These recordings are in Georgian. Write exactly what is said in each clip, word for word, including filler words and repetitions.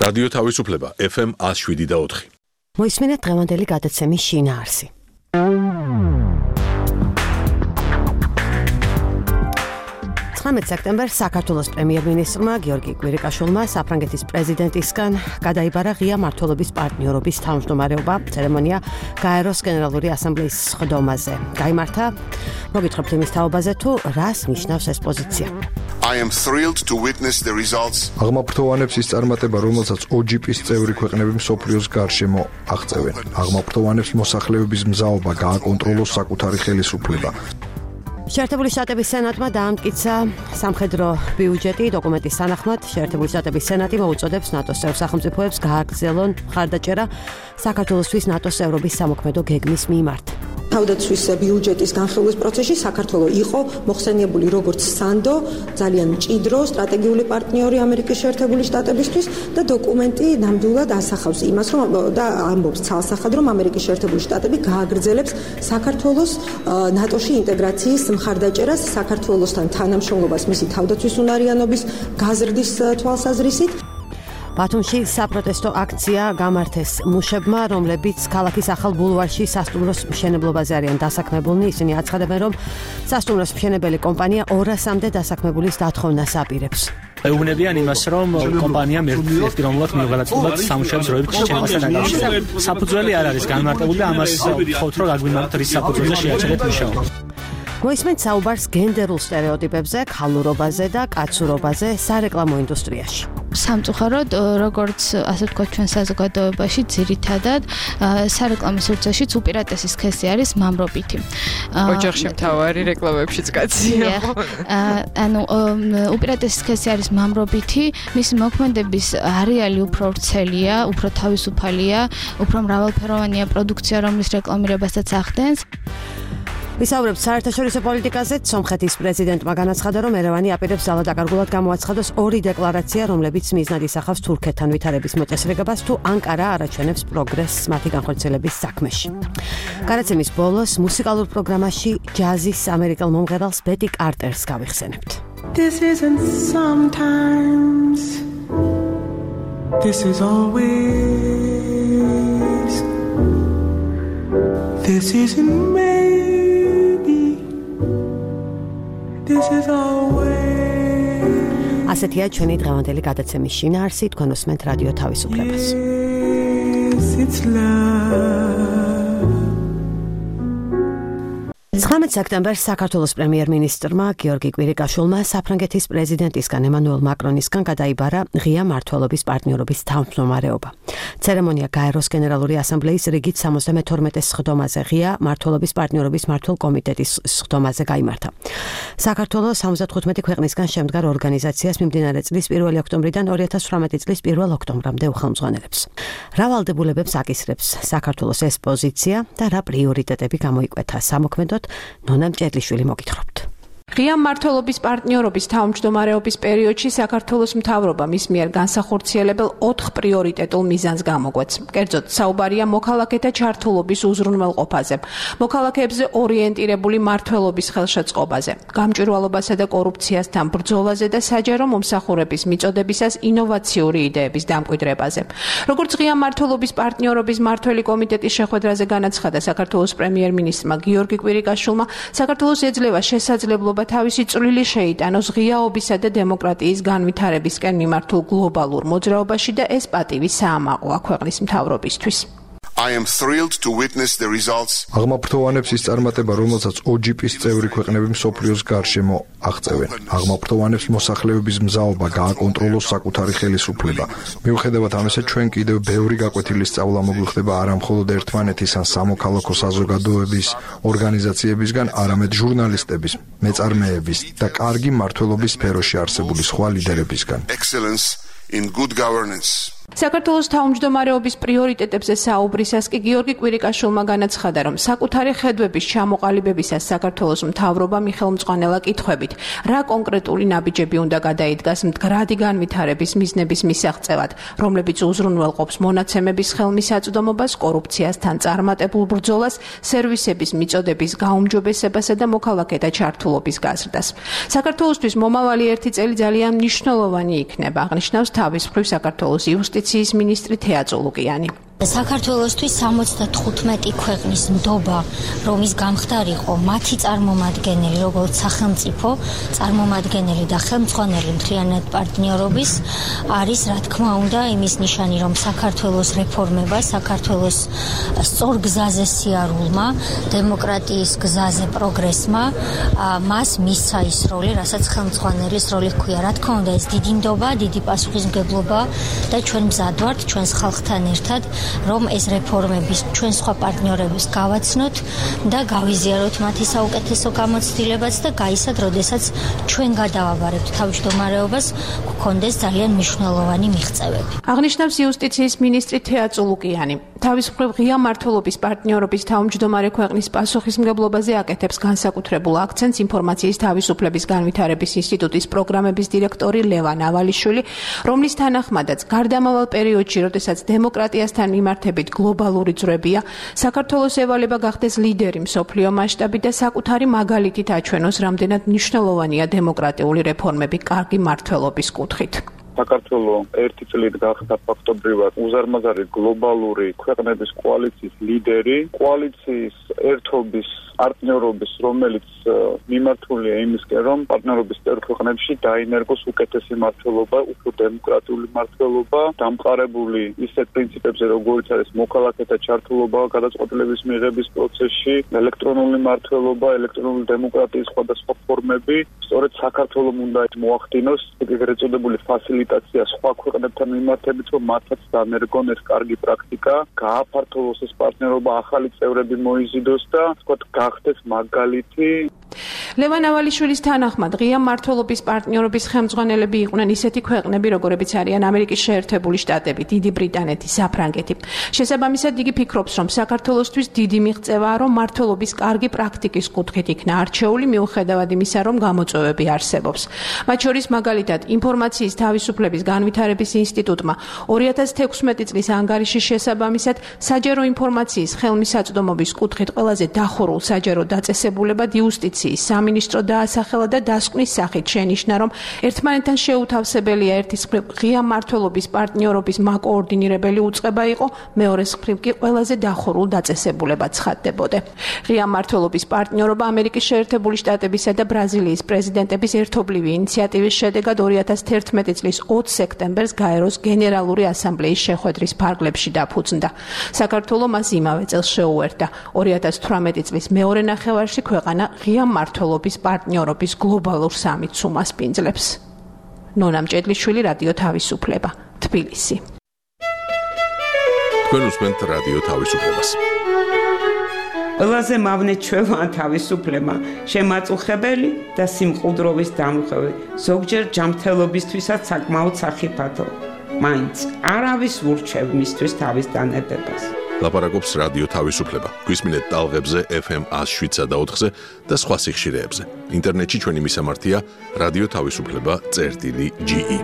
რადიო თავისუფლება ეფ ემ one oh seven და four. მოისმინეთ დღევანდელი გადაცემის შინაარსი. ცხრამეტ სექტემბერს საქართველოს პრემიერ-მინისტრმა გიორგი კვირიკაშვილმა საფრანგეთის პრეზიდენტისგან გადაიბარა ღია მმართველობის პარტნიორობის თავმჯდომარეობა. ცერემონია გაეროს გენერალური ასამბლეის სხდომაზე გაიმართა. მოგითხრობთ იმის თაობაზე, თუ რას ნიშნავს ეს პოზიცია. I am thrilled to witness the results. აღმაფრთოვანებს ის წარმატება, რომელსაც O G P-ის წევრი ქვეყნები მსოფლიოს გარშემო აღწევენ. აღმაფრთოვანებს მოსახლეობის მზაობა გააკონტროლოს საკუთარი ხელისუფლება. შეერთებული შტატების სენატმა დაამტკიცა სამხედრო ბიუჯეტი. დოკუმენტის თანახმად, შეერთებული შტატების სენატი მოუწოდებს ნატოს წევრ სახელმწიფოებს გააგრძელონ მხარდაჭერა საქართველოსთვის ნატოს წევრობის სამოქმედო გეგმის მიმართ. თავდაცვის ბიუჯეტის განხილვის პროცესში საქართველო იყო მოხსენიებული როგორც სანდო, ძალიან მჭიდრო სტრატეგიული პარტნიორი ამერიკის შეერთებული შტატებისთვის და დოკუმენტი ნამდვილად ასახავს იმას, რომ და ამბობს ცალსახად, რომ ამერიკის შეერთებული შტატები გააგრძელებს საქართველოს ნატოში ინტეგრაციის მხარდაჭერას, საქართველოსთან თანამშრომლობას მისი თავდაცვის უნარიანობის გაზრდის თვალსაზრისით. ბათუმში საპროტესტო აქცია გამართეს მუშებმა, რომლებიც ქალაქის ახალ ბულვარში სასტუმროს მშენებლობაზე არიან დასაქმებულნი. ისინი აცხადებენ, რომ სასტუმროს მშენებელი კომპანია ორასამდე დასაქმებულის დათხოვნას აპირებს. ეუბნებიან იმას, რომ კომპანიამ ერთდროულად მიუღალატებულად სამუშაოებს როებით შეჩერებასთან დაკავშირებით. საფუძველი არ არის განმარტებული და ამას ვთხოვთ, რომ გაგვიმართოთ რის საფუძველზე შეაჩერეთ მუშაობა. მოისმენთ საუბარს გენდერულ სტერეოტიპებზე, ქალურობაზე და კაცურობაზე სარეკლამო ინდუსტრიაში. სამწუხაროდ, როგორც ასე ვთქვათ, ჩვენ საზოგადოებაში ძირითადად სარეკლამო სივრცეშიც უპირატესი სქესი არის მამრობითი. ოჯახში მთავარი რეკლამებშიც კაცია. ანუ უპირატესი სქესი არის მამრობითი, მისი მოქმედების არეალი უფრო ვრცელია, უფრო თავისუფალია, უფრო მრავალფეროვანია პროდუქცია, რომლის რეკლამირებასაც ახდენს. ვისაუბრებთ საერთაშორისო პოლიტიკაზე. სომხეთის პრეზიდენტმა განაცხადა, რომ ერევანი აპირებს ძალადაკარგულად გამოაცხადოს ორი დეკლარაცია, რომლებიც მიზნად ისახავს თურქეთთან ვითარების მოწესრიგებას, თუ ანკარა არაჩვენებს პროგრესს მათი განხორციელების საქმეში. გადაცემის ბოლოს მუსიკალურ პროგრამაში ჯაზის ამერიკელ მომღერალს ბეტი კარტერს გავიხსენებთ. This isn't sometimes. This is always. This isn't me. This is always. ასეთია ჩვენი დღევანდელი გადაცემის შინაარსი. თქვენ უსმენთ რადიო თავისუფლებას. Yes, it's love. ცხრამეტ სექტემბერს საქართველოს პრემიერ-მინისტრმა გიორგი კვირიკაშვილმა საფრანგეთის პრეზიდენტისგან ემანუელ მაკრონისგან გადაიბარა ღია მმართველობის პარტნიორობის თავმჯდომარეობა. ცერემონია გაეროს გენერალური ასამბლეის რიგით სამოცდამეთორმეტე სხდომაზე ღია მმართველობის პარტნიორობის მმართველ კომიტეტის სხდომაზე გაიმართა. საქართველოს სამოცდათხუთმეტი ქვეყნისგან შემდგარ ორგანიზაციას მიმდინარე წლის პირველი ოქტომბრიდან ორი ათას ცხრამეტი წლის პირველ ოქტომბრამდე უხელმძღვანელებს. რა ვალდებულებებს აკისრებს საქართველოს ეს პოზიცია და რა პრიორიტეტები გამოიკვეთა სამოქმედოდ? ნონა მჭედლიშვილი მოგითხრობთ. ღია მმართველობის პარტნიორობის თავმჯდომარეობის პერიოდში საქართველოს მთავრობა მის მიერ განსახორციელებელ ოთხ პრიორიტეტულ მიზანს გამოგვეც. კერძოდ, საუბარია მოქალაქეთა ჩართულობის უზრუნველყოფაზე, მოქალაქეებზე ორიენტირებული მმართველობის ხელშეწყობაზე, გამჭვირვალობასა და კორუფციასთან ბრძოლაზე და საჯარო მომსახურების მიწოდებისას ინოვაციური იდეების დამკვიდრებაზე. როგორც ღია მმართველობის პარტნიორობის მმართველი კომიტეტის შეხვედრაზე განაცხადა საქართველოს პრემიერ-მინისტრმა გიორგი კვირიკაშვილმა, საქართველოს ეძლევა შესაძლებლობა თავისი წვლილი შეიტანოს ღიაობისა და დემოკრატიის განვითარებისკენ მიმართულ გლობალურ მოძრაობაში და ეს პატივი საამაყოა ქვეყნის მთავრობისთვის. I am thrilled to witness the results. აღმაფრთოვანებს ის წარმატება, რომელსაც O G P-ის წევრი ქვეყნები მსოფლიოს გარშემო აღწევენ. აღმაფრთოვანებს მოსახლეობის მზაობა გააკონტროლოს საკუთარი ხელისუფლება. მიუხედავად ამისა, ჩვენ კიდევ ბევრი გაკვეთილი სწავლა მოგვიხდება არა მხოლოდ ერთმანეთის ან სამოქალაქო საზოგადოების ორგანიზაციებისგან, არამედ ჟურნალისტების, მეწარმეების და კარგი მმართველობის სფეროში არსებული სხვა ლიდერებისგან. Excellence in good governance. საქართველოს თავმჯდომარეობის პრიორიტეტებზე საუბრისას კი გიორგი კვირიკაშვილმა განაცხადა, რომ საკუთარი ხედვების ჩამოყალიბებისას საქართველოს მთავრობამ ხელმძღვანელა კითხვებით, რა კონკრეტული ნაბიჯები უნდა გადაიდგას მდგრადი განვითარების მიზნების მისაღწევად, რომლებიც უზრუნველყოფს მონაცემების ხელმისაწვდომობას, კორუფციასთან წარმატებულ ბრძოლას, სერვისების მიწოდების გაუმჯობესებასა და მოქალაქეთა ჩართულობის გაზრდას. საქართველოსთვის მომავალი ერთი წელი ძალიან მნიშვნელოვანი იქნება, აღნიშნავს თავის მხრივ საქართველოს იუსტიციის მინისტრი თეა წულუკიანი. საქართველოსთვის სამოცდათხუთმეტი ქვეყნის ნდობა, რომ ის გამხდარიყო მათი წარმომადგენელი, როგორც სახელმწიფო წარმომადგენელი და ხელმძღვანელი მთლიანად პარტნიორობის, არის რა თქმა უნდა იმის ნიშანი, რომ საქართველოს რეფორმება, საქართველოს სწორ გზაზე სიარულმა, დემოკრატიის გზაზე პროგრესმა, მას მისცა ის როლი, რასაც ხელმძღვანელის როლი ჰქვია. რა თქმა უნდა, ეს დიდი ნდობა, დიდი პასუხისმგებლობა და ჩვენ მზად ვართ ჩვენს ხალხთან ერთად, რომ ეს რეფორმების ჩვენ სხვა პარტნიორებს გავაცნოთ და გავიზიაროთ მათი საუკეთესო გამოცდილებაც და გაისად, როდესაც ჩვენ გადავაბარებთ თავმჯდომარეობას, გქონდეს ძალიან მნიშვნელოვანი მიღწევები. აღნიშნავს იუსტიციის მინისტრი თეა წულუკიანი. თავის მხრივ ღია მმართველობის პარტნიორობის თავმჯდომარე ქვეყნის პასუხისმგებლობაზე აკეთებს განსაკუთრებულ აქცენტს ინფორმაციის თავისუფლების განვითარების ინსტიტუტის პროგრამების დირექტორი ლევან ავალიშვილი, რომლის თანახმადაც გარდამავალ პერიოდში, როდესაც დემოკრატიასთან მიმართებით გლობალური ძვრებია, საქართველოს ევალება გახდეს ლიდერი მსოფლიო მასშტაბით და საკუთარი მაგალითით აჩვენოს, რამდენად მნიშვნელოვანია დემოკრატიული რეფორმები კარგი მმართველობის კუთხით. საქართველოს ერთი წლით გახდა ფაქტობრივად უზარმაზარი გლობალური ქვეყნების კოალიციის ლიდერი, კოალიციის ერთობის პარტნიორობის, რომელიც მიმართულია იმისკენ, რომ პარტნიორობის წევრ ქვეყნებში დაინერგოს უკეთესი მმართველობა, უფრო დემოკრატიული მმართველობა, დამყარებული ისეთ პრინციპებზე, როგორიც არის მოქალაქეთა ჩართულობა გადაწყვეტილების მიღების პროცესში, ელექტრონული მმართველობა, ელექტრონული დემოკრატიის სხვადასხვა ფორმები. სწორედ საქართველოს უნდა მოახდინოს ეგრეთ წოდებული ფასილიტაცია სხვა ქვეყნებთან მიმართებით, რომ მათაც დანერგონ ეს კარგი პრაქტიკა, გააფართოვოს ეს პარტნიორობა, ახალი წევრები მოიზიდოს და თქვათ გახდეს მაგალითი. ლევან ავალიშვილის თანახმად, ღია მმართველობის პარტნიორობის ხელმძღვანელები იყვნენ ისეთი ქვეყნები, როგორებიც არიან ამერიკის შეერთებული შტატები, დიდი ბრიტანეთი, საფრანგეთი. შესაბამისად, იგი ფიქრობს, რომ საქართველოსთვის დიდი მიღწევაა, რომ მმართველობის კარგი პრაქტიკის კუთხით იქნა არჩეული, მიუხედავად იმისა, რომ გამოწვევები არსებობს. მათ შორის მაგალითად, ინფორმაციის თავისუფლების განვითარების ინსტიტუტმა ორი ათას თექვსმეტი წლის ანგარიშის შესაბამისად საჯარო ინფორმაციის ხელმისაწვდომობის კუთხით ყველაზე დახურულ საჯარო დაწესებულებად იუსტიციის სამინისტრო დაასახელა და დასკვნის სახით შენიშნა, რომ ერთმანეთთან შეუთავსებელია ერთის მხრივ ღია მმართველობის პარტნიორობის მაკოორდინირებელი უწყება იყო, მეორეს მხრივ კი ყველაზე დახურულ დაწესებულებად ცხადდებოდა. ღია მმართველობის პარტნიორობა ამერიკის შეერთებული შტატებისა და ბრაზილიის პრეზიდენტების ერთობლივი ინიციატივის შედეგად ორი ათას თერთმეტი წლის ოც სექტემბერს გაეროს გენერალური ასამბლეის შეხვედრის ფარგლებში დაფუძნდა. საქართველოს მას იმავე წელს შეუერთდა. ორი ათას თვრამეტი წლის მეორე ნახევარში ქვეყანა ღია მმართველობის პარტნიორობის გლობალურ სამიტს უმასპინძლებს. ნონა მჭედლიშვილი, რადიო თავისუფლება, თბილისი. თქვენ უსმენთ რადიო თავისუფლებას. ყველაზე მავნე ჩვევა თავისუფლება, შემაწუხებელი და სიმყუდროვის დამხევი, ზოგჯერ ჯანმრთელობისთვისაც საკმაოდ სახიფათო. მაინც არავის ურჩევ მისთვის თავის დანებებას. ლაპარაკობს რადიო თავისუფლება. გვისმინეთ ტალღებზე ეფ ემ ას შვიდსა და ოთხზე და სხვა სიხშირეებზე. ინტერნეტში ჩვენი მისამართია რადიო თავისუფლება წერტილი ჯი ი.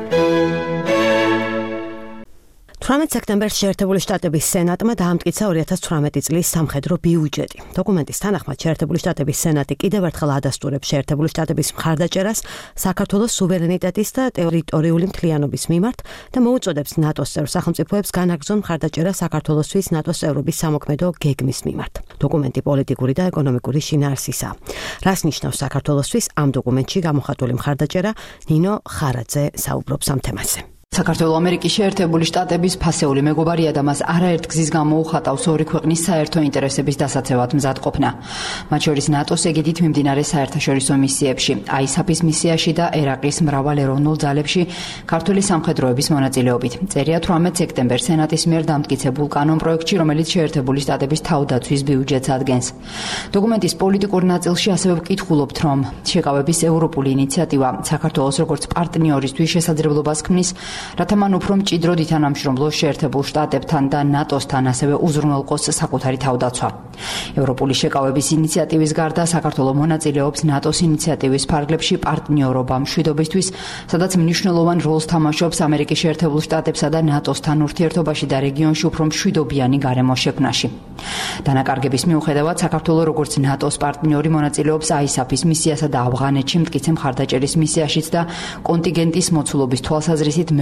თვრამეტ სექტემბერს შეერთებული შტატების სენატმა დაამტკიცა ორი ათას თვრამეტი წლის სამხედრო ბიუჯეტი. დოკუმენტის თანახმად შეერთებული შტატების სენატი კიდევ ერთხელ ადასტურებს შეერთებული შტატების მხარდაჭერას საქართველოს სუვერენიტეტის და ტერიტორიული მთლიანობის მიმართ და მოუწოდებს ნატოს წევრ სახელმწიფოებს განაგრძონ მხარდაჭერა საქართველოსთვის ნატოს წევრობის სამოქმედო გეგმის მიმართ. დოკუმენტი პოლიტიკური და ეკონომიკური შინაარსისაა. რას ნიშნავს საქართველოსთვის ამ დოკუმენტში გამოხატული მხარდაჭერა? ნინო ხარაძე საუბრობს ამ თემაზე. საქართველოს ამერიკის შეერთებული შტატების ფასეული მეგობარია და მას არაერთ გზის გამო უხატავს ორი ქვეყნის საერთო ინტერესების დასაცავად მზადყოფნა. მათ შორის ნატოს ეგიდით მიმდინარე საერთაშორისო მისიებში, აი ეს აფ-ის მისიაში და ერაყის მრავალ ეროვნულ ძალებში ქართული სამხედროების მონაწილეობით. წერია თვრამეტ სექტემბერს სენატის მიერ დამტკიცებულ კანონპროექტში, რომელიც შეერთებული შტატების თავდაცვის ბიუჯეტს ადგენს. დოკუმენტის პოლიტიკურ ნაწილში ასევე ვკითხულობთ, რომ შეკავების ევროპული ინიციატივა საქართველოს როგორც პარტნიორისთვის შესაძლებლობას ქმნის, რათა მან უფრო მჭიდროდ ითანამშრომლოს შეერთებულ შტატებთან და ნატოსთან, ასევე უზრუნველყოს საკუთარი თავდაცვა. ევროპული შეკავების ინიციატივის გარდა საქართველოს მონაწილეობს ნატოს ინიციატივის ფარგლებში პარტნიორობა მშვიდობისთვის, სადაც მნიშვნელოვან როლს თამაშობს ამერიკის შეერთებულ შტატებსა და ნატოსთან ურთიერთობაში და რეგიონში უფრო მშვიდობიანი გარემოს შექმნაში. დანაკარგების მიუხედავად, საქართველოს როგორც ნატოს პარტნიორი მონაწილეობს აი ეს აფ-ის მისიასა და ავღანეთში მტკიცე მხარდაჭერის მისიაშიც და კონტინგენტის მოცულობის თვალსაზრისით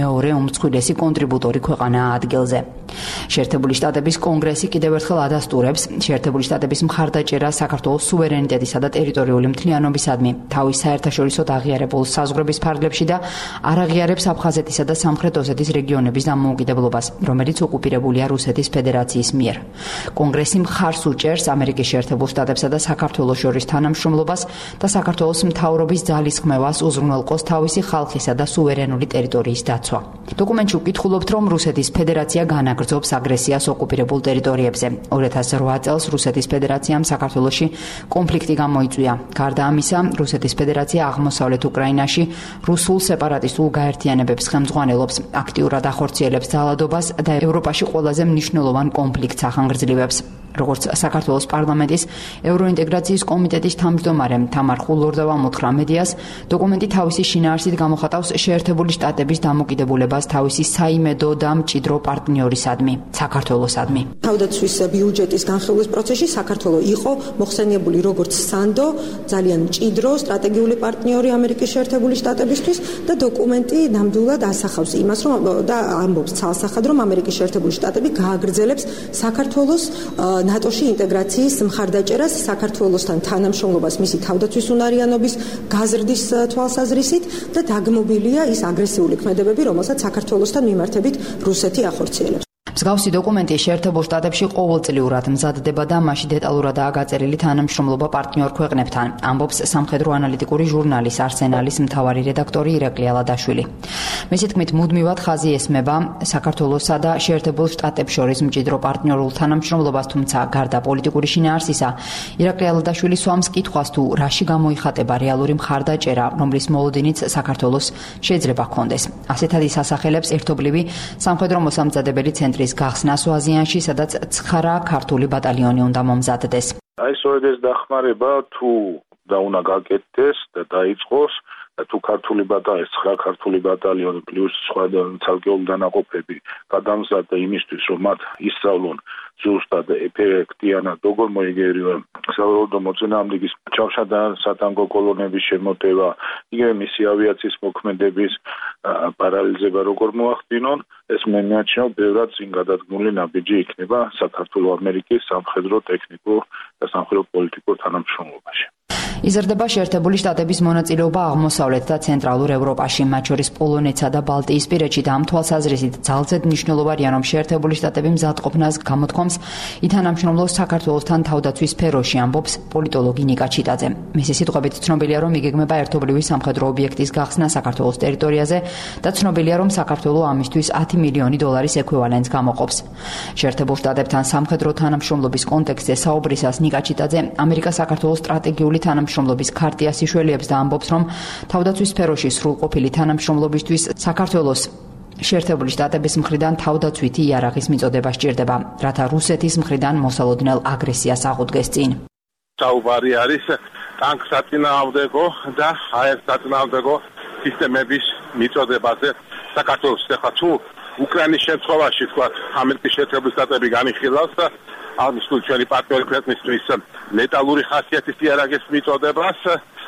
მეორე უმსხვილესი კონტრიბუტორი ქვეყანაა ადგილზე. შეერთებული შტატების კონგრესი კიდევ ერთხელ ადასტურებს შეერთებული შტატების მხარდაჭერა საქართველოს სუვერენიტეტისა და ტერიტორიული მთლიანობისადმი თავის საერთაშორისო აღიარებულ საზღვრების ფარგლებში და არ აღიარებს აფხაზეთისა და სამხრეთ ოსეთის რეგიონების დამოუკიდებლობას, რომელიც ოკუპირებულია რუსეთის ფედერაციის მიერ. კონგრესი მხარს უჭერს ამერიკის შეერთებულ შტატებსა და საქართველოს შორის თანამშრომლობას და საქართველოს მთავრობის ძალისხმევას უზრუნველყოს თავისი ხალხისა და სუვერენული ტერიტორიის დაცვა. დოკუმენტში უკითხულობთ, რომ რუსეთის ფედერაცია განაგრძობს აგრესიას ოკუპირებულ ტერიტორიებზე. ორი ათას რვა წელს რუსეთის ფედერაციამ საქართველოში კონფლიქტი გამოიწვია. გარდა ამისა, რუსეთის ფედერაცია აღმოსავლეთ უკრაინაში რუსულ სეპარატისტულ გაერთიანებებს ხელმძღვანელობს, აქტიურად ახორციელებს ძალადობას და ევროპაში ყველაზე მნიშვნელოვან კონფლიქტს ახანგრძლივებს. როგორც საქართველოს პარლამენტის ევროინტეგრაციის კომიტეტის თავმჯდომარემ თამარ ხულორდავამ უთხრა მედიას, დოკუმენტი თავისი შინაარსით გამოხატავს შეერთებული შტატების დამოკიდებულებას თავისი საიმედო და მჭიდრო პარტნიორისადმი, საქართველოსადმი. თავდაცვის ბიუჯეტის განხილვის პროცესში საქართველო იყო მოხსენიებული როგორც სანდო, ძალიან მჭიდრო სტრატეგიული პარტნიორი ამერიკის შეერთებული შტატებისთვის და დოკუმენტი ნამდვილად ასახავს იმას, რომ და ამბობს ცალსახად, რომ ამერიკის შეერთებული შტატები გააგრძელებს საქართველოს ნატოში ინტეგრაციის მხარდაჭერას, საქართველოსთან თანამშრომლობას მისი თავდაცვის უნარიანობის გაზრდის თვალსაზრისით და დაგმობილია ის აგრესიული ქმედებები, რომელსაც საქართველოსთან მიმართებით რუსეთი ახორციელებს. მსგავსი დოკუმენტი შეერთებულ შტატებში ყოველწლიურად მზადდება და მასში დეტალურადაა გაწერილი თანამშრომლობა პარტნიორ ქვეყნებთან, ამბობს სამხედრო ანალიტიკური ჟურნალის არსენალის მთავარი რედაქტორი ირაკლი ალადაშვილი. მისი თქმით, მუდმივად ხაზი ესმება საქართველოსა და შეერთებულ შტატებს შორის მჭიდრო პარტნიორულ თანამშრომლობას, თუმცა გარდა პოლიტიკური შინაარსისა, ირაკლი ალადაშვილი სვამს კითხვას, თუ რაში გამოიხატება რეალური მხარდაჭერა, რომლის მოლოდინიც საქართველოს შეიძლება ჰქონდეს. ასეთად ის ასახელებს ერთობლივი სამხედრო მოსამზადებელი ცენტრის გახსნა სვაზიანში, სადაც ცხრა ქართული ბატალიონი უნდა მომზადდეს. აი სწორედ ეს დახმარება თუ და უნდა გაკეთდეს და დაიწყოს და თუ ქართული ბატალიონი, ცხრა ქართული ბატალიონი პლუს სხვა ცალკეული დანაყოფები გადამზადდა იმისთვის, რომ მათ ისწავლონ ზუსტად ეფექტიანად როგორ მოიგერიო საზღვაო მოწინააღმდეგის ჩავშა და სატანგო კოლონების შემოტევა, იგივე მისი ავიაციის მოქმედების პარალიზება როგორ მოახდინონ, ეს მე მეჩნევ ბევრად წინ გადადგმული ნაბიჯი იქნება საქართველო-ამერიკის სამხედრო ტექნიკურ და სამხედრო პოლიტიკურ თანამშრომლობაში. იზრდება შეერთებული შტატების მონაწილეობა აღმოსავლეთ და ცენტრალურ ევროპაში, მათ შორის პოლონეთსა და ბალტიისპირეთში და ამ თვალსაზრისით ძალზედ მნიშვნელოვანია, რომ შეერთებული შტატები მზადყოფნას გამოთქვამს ითანამშრომლოს საქართველოსთან თავდაცვის სფეროში, ამბობს პოლიტოლოგი ნიკა ჩიტაძე. მისი სიტყვებით, ცნობილია, რომ იგეგმება ერთობლივი სამხედრო ობიექტის გახსნა საქართველოს ტერიტორიაზე და ცნობილია, რომ საქართველო ამისთვის ათი მილიონი დოლარის ექვივალენტს გამოყოფს. შეერთებულ შტატებთან სამხედრო თანამშრომლობის კონტექსტზე საუბრისას ნიკა ჩიტაძე ამერიკა-საქართველოს სტრატეგიული თანამშრომლობის ქარტიას იშველიებს და ამბობს, რომ თავდაცვის სფეროში სრულყოფილი თანამშრომლობისთვის საქართველოს შეერთებული შტატების მხრიდან თავდაცვითი იარაღის მიწოდება სჭირდება, რათა რუსეთის მხრიდან მოსალოდნელ აგრესიას აღუდგეს წინ. საუბარი არის ტანკსაწინააღმდეგო და აერსაწინააღმდეგო სისტემების მიწოდებაზე. საქართველოს ახლა თუ უკრაინის შემთხვევაში თქვათ ამერიკის შეერთებული შტატები განიხილავს ამის თუ ჩვენი პარტნიორი ქვეყნისთვის ლეტალური ხასიათის იარაღის მიწოდებას,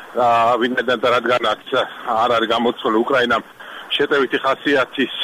ვინმე და რადგანაც არ არის გამოცული უკრაინამ შეტევითი ხასიათის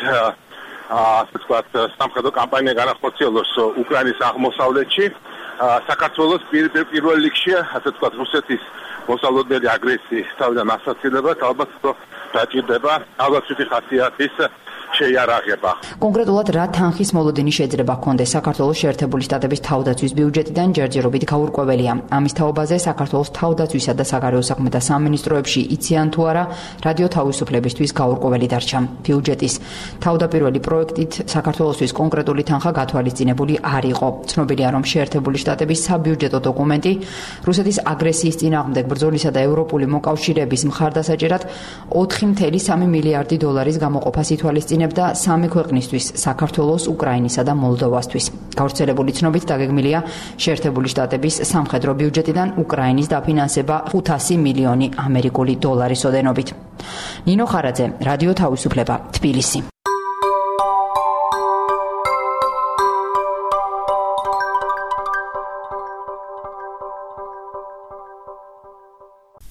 ასე ვთქვათ სამხედრო კამპანია განახორციელოს უკრაინის აღმოსავლეთში, საქართველოს პირველ რიგში ასე ვთქვათ რუსეთის მოსალოდნელი აგრესიის თავიდან ასაცილება ალბათ დაჭირდება თავდაცვითი ხასიათის შეიარაღება. კონკრეტულად რა თანხის მოლოდინი შეიძლება ჰქონდეს საქართველოს შეერთებული შტატების თავდაცვის ბიუჯეტიდან ჯერჯერობით გაურკვეველია. ამის თაობაზე საქართველოს თავდაცვისა და საგარეო საქმეთა სამინისტროებში იციან თუ არა რადიო თავისუფლებისთვის გაურკვეველი დარჩა. ბიუჯეტის თავდაპირველი პროექტით საქართველოსთვის კონკრეტული თანხა გათვალისწინებული არ იყო. ცნობილია, რომ შეერთებული შტატების საბიუჯეტო დოკუმენტი რუსეთის აგრესიის წინააღმდეგ ბრძოლისა და ევროპული მოკავშირეების მხარდასაჭერად ოთხი წუთი სამი მილიარდი დოლარის გამოყოფას ითვალისწინებს და სამი ქვეყნისთვის, საქართველოს, უკრაინისა და მოლდოვასთვის. გავრცელებული ცნობით დაგეგმილია შეერთებული შტატების სამხედრო ბიუჯეტიდან უკრაინის დაფინანსება ხუთასი მილიონი ამერიკული დოლარის ოდენობით. ნინო ხარაძე, რადიო თავისუფლება, თბილისი.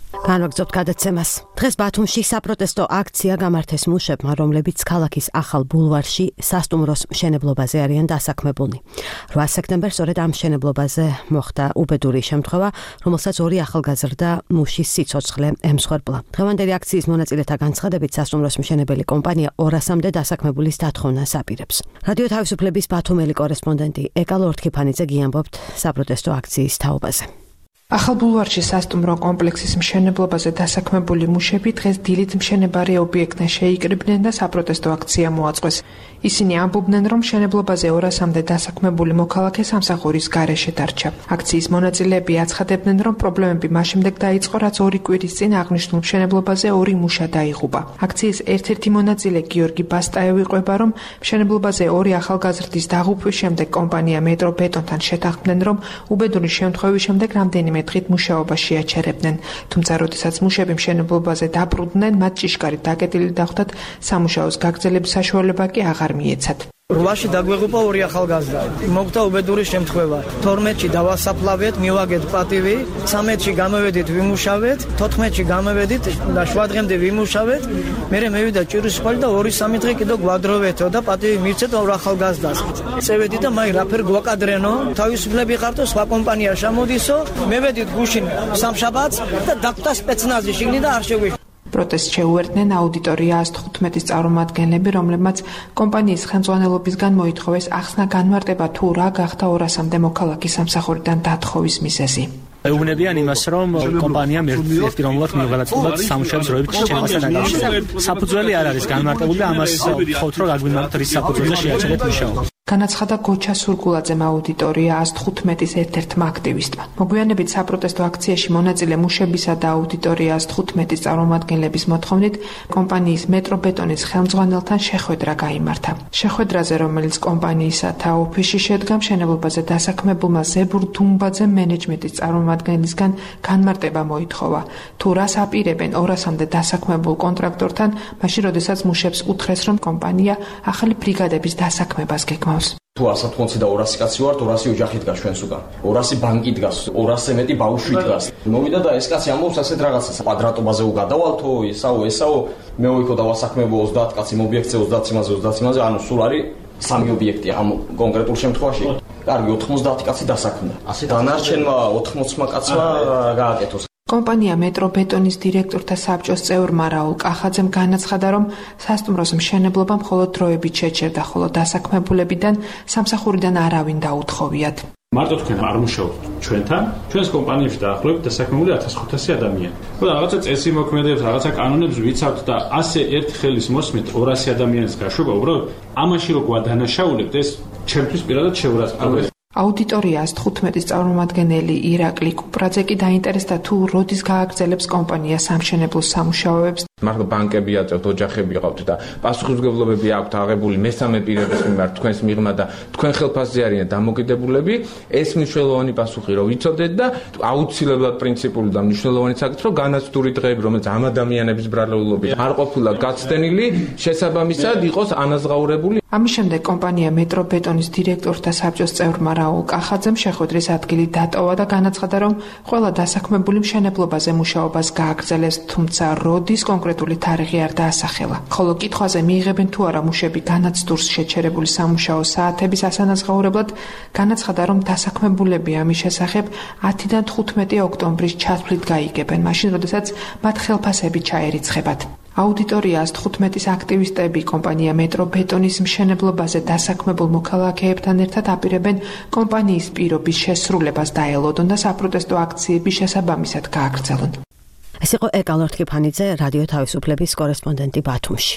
განვაგრძობთ გადაცემას. დღეს ბათუმში საპროტესტო აქცია გამართეს მუშებმა, რომლებიც ქალაქის ახალ ბულვარში სასტუმროს მშენებლობაზე არიან დასაქმებულნი. რვა სექტემბერს სწორედ ამ მშენებლობაზე მოხდა უბედური შემთხვევა, რომელსაც ორი ახალგაზრდა მუშის სიცოცხლე ემსხვერპლა. დღევანდელი აქციის მონაწილეთა განცხადებით სასტუმროს მშენებელი კომპანია ორასამდე დასაქმებულის დათხოვნას აპირებს. რადიო თავისუფლების ბათუმელი კორესპონდენტი ეკა ლორთქიფანიძე გიამბობთ საპროტესტო აქციის თაობაზე. ახალ ბულვარში სასტუმრო კომპლექსის მშენებლობაზე დასაქმებული მუშები დღეს დილით მშენებარე ობიექტთან შეიკრიბნენ და საპროტესტო აქცია მოაწყეს. ისინი ამბობდნენ, რომ მშენებლობაზე ორასამდე დასაქმებული მოქალაქე სამსახურის გარეშე დარჩა. აქციის მონაწილეები აცხადებდნენ, რომ პრობლემები მაშინდელ დაიწყო, რაც ორი კვირის წინ აღნიშნულ მშენებლობაზე ორი მუშა დაიღუპა. აქციის ერთ-ერთი მონაწილე გიორგი ბასტაევი ყვება, რომ მშენებლობაზე ორი ახალგაზრდის დაღუპვის შემდეგ კომპანია მეტრობეტონთან შეთანხმდნენ, რომ უბედური შემთხვევის შემდეგ რამდენიმე დღით მუშაობაში აჩერებდნენ. თუმცა, როდესაც მუშები მშენებლობაზე დაბრუნდნენ, მათ ჭიშკარით დაკეტილი დახვდათ, სამუშაოს გაგრძელების საშუალება კი აღარ მიეცათ. რვაში დაგვეღუპა ორი ახალგაზრდა. მოგვდა უბედური შემთხვევა. თორმეტში დავასაფლავეთ, მივაგეთ პატივი, ცამეტში გამოვედით, ვიმუშავეთ, თოთხმეტში გამოვედით და შვიდ დღემდე ვიმუშავეთ. მერე მევიდა ჭირისხმალი და ორი სამი დღე კიდევ გვადროვეთო და პატივი მივცეთ ორ ახალგაზრდას. წევედი და მაი რაფერ გვაკადრენო, თავისუფლები ხართო, სხვა კომპანია შემოდისო, მევედით გუშინ სამშაბათს და დაგვდა სპეცნაზი შიგნით და არ შეგვიშ პროტესტს შეუერთდნენ აუდიტორია ას თხუთმეტის წარმომადგენლები, რომლებმაც კომპანიის ხელმძღვანელობისგან მოითხოვეს ახსნა განმარტება თუ რა გახდა ორასამდე მოქალაქის სამსახურიდან დათხოვის მიზეზი. ეუბნებიან იმას, რომ კომპანიამ ერთდროულად მიიღალატებულად სამუშაოებს როებით შეჩერებასთან დაკავშირებით. საფუძველი არ არის განმარტებული და ამას ვთხოვთ, რომ გაგვიმართოთ რის საფუძველზე შეაჩერეთ მუშაობა. განაცხადა გოჩა სურგულაძემ აუდიტორია ას თხუთმეტის ერთ-ერთმა აქტივისტმა. მოგვიანებით საპროტესტო აქციაში მონაწილე მუშებისა და აუდიტორია ას თხუთმეტის წარმომადგენლების მოთხოვნით კომპანიის მეტრობეტონის ხელმძღვანელთან შეხვედრა გაიმართა. შეხვედრაზე, რომელიც კომპანიისათა ოფისში შედგა, მშენებლობაზე დასაქმებულმა ზებურ დუმბაძემ მენეჯმენტის წარმომადგენლისგან განმარტება მოითხოვა. თუ რას აპირებენ ორასამდე დასაქმებულ კონტრაქტორთან, მაშინ როდესაც მუშებს უთხრეს, რომ კომპანია ახალი ბრიგადების დასაქმებას გეგმავს. თუ ასად ხონცი და ორასი კაცი ვართ, ორასი ოჯახი დგას ჩვენს უკან. ორასი ბანკი დგას, ორასზე მეტი ბავშვი დგას. მოვიდა და ეს კაცი ამბობს ასეთ რაღაცას. კვადრატობაზე უგადავალთო, ესაო, ესაო, მე ვიქო დავასაქმებო ოცდაათ კაცი ობიექტზე ოცდაათ იმაზე ოცდაათ იმაზე, ანუ სულ არის სამი ობიექტია ამ კონკრეტულ შემთხვევაში. კარგი, ოთხმოცდაათი კაცი დასაქმდა. დანარჩენმა ოთხმოცმა კაცმა გააკეთოს. კომპანია მეტრობეტონის დირექტორთა საბჭოს წევრმა რაულ კახაძემ განაცხადა, რომ სასტუმროს მშენებლობა მხოლოდ დროებით შეჩერდა, ხოლო დასაქმებულებიდან სამსახურიდან არავინ დაუთხოვიათ. მარტო თქვენ არ მუშაობთ ჩვენთან, ჩვენს კომპანიაში დაახლოებით დასაქმებული ათას ხუთასი ადამიანი. ხო, რაღაცა წესი მოქმედებს, რაღაცა კანონებს ვიცავთ და ასე ერთ ხელის მოსმით ორასი ადამიანის გაშვება, უბრალოდ ამაში რო გვადანაშაულებთ, ეს ჩემთვის პირადად შეურაცხმყოფია. აუდიტორია ას თხუთმეტის წარმომადგენელი ირაკლი კუპრაძე კი დაინტერესდა თუ როდის გააგრძელებს კომპანია სამშენებლო სამუშაოებს. მართლა ბანკები აწევთ, ოჯახები ყავთ და პასუხისმგებლობები აქვთ აღებული მესამე პირების მიმართ თქვენს მიღმა და თქვენ ხელფასზე არიან დამოკიდებულები. ეს მნიშვნელოვანი პასუხი რომ ვიცოდეთ და აუცილებლად პრინციპული და მნიშვნელოვანი საკითხი რომ განაცდური დღეები, რომელიც ამ ადამიანების ბრალეულობით არ ყოფილა გაცდენილი, შესაბამისად იყოს ანაზღაურებული. ამის შემდეგ კომპანია მეტრობეტონის დირექტორთა საბჭოს წევრმა რაულ კახაძემ შეხვედრის ადგილი დატოვა და განაცხადა, რომ ყველა დასაქმებული მშენებლობაზე მუშაობას გააგრძელებს, თუმცა როდის კონკრეტული თარიღი არ დაასახელა. ხოლო კითხვაზე მიიღებენ თუ არა მუშები განაცდურს შეჩერებული სამუშაო საათების ასანაზღაურებლად, განაცხადა, რომ დასაქმებულები ამის შესახებ ათიდან თხუთმეტი ოქტომბრის ჩათვლით გაიგებენ, მაშინ როდესაც მათ ხელფასები ჩაერიცხებათ. აუდიტორია ას თხუთმეტის აქტივისტები კომპანია მეტრობეტონის მშენებლობაზე დასაქმებულ მოქალაქეებთან ერთად აპირებენ კომპანიის პირობის შესრულებას დაელოდონ და საპროტესტო აქციები შესაბამისად გააგრძელონ. ეს იყო ეკა ლორთქიფანიძე, რადიო თავისუფლების კორესპონდენტი ბათუმში.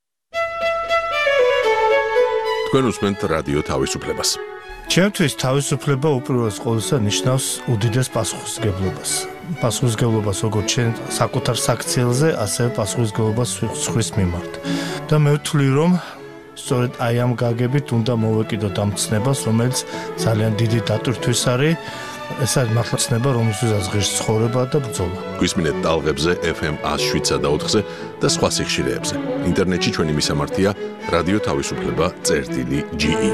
თქვენ უსმენთ რადიო თავისუფლებას. ჩემთვის თავისუფლება უპირველეს ყოვლისა ნიშნავს უდიდეს პასუხისმგებლობას. პასუხისმგებლობას როგორც ჩვენ საკუთარ საქციელზე, ასევე პასუხისმგებლობას სხვის მიმართ. და მე ვთვლი, რომ სწორედ აი ამ გაგებით უნდა მოვეკიდოთ ამ ცნებას, რომელიც ძალიან დიდი დატვირთვის არის. ეს არის მართლა ცნება, რომელსაც ღირს ცხოვრება და ბრძოლა. გვისმინეთ ტალღებზე ეფ ემ ათს შვიდსა და ოთხზე და სხვა სიხშირეებზე. ინტერნეტში ჩვენი მისამართია რადიო თავისუფლება წერტილი ჯი ი.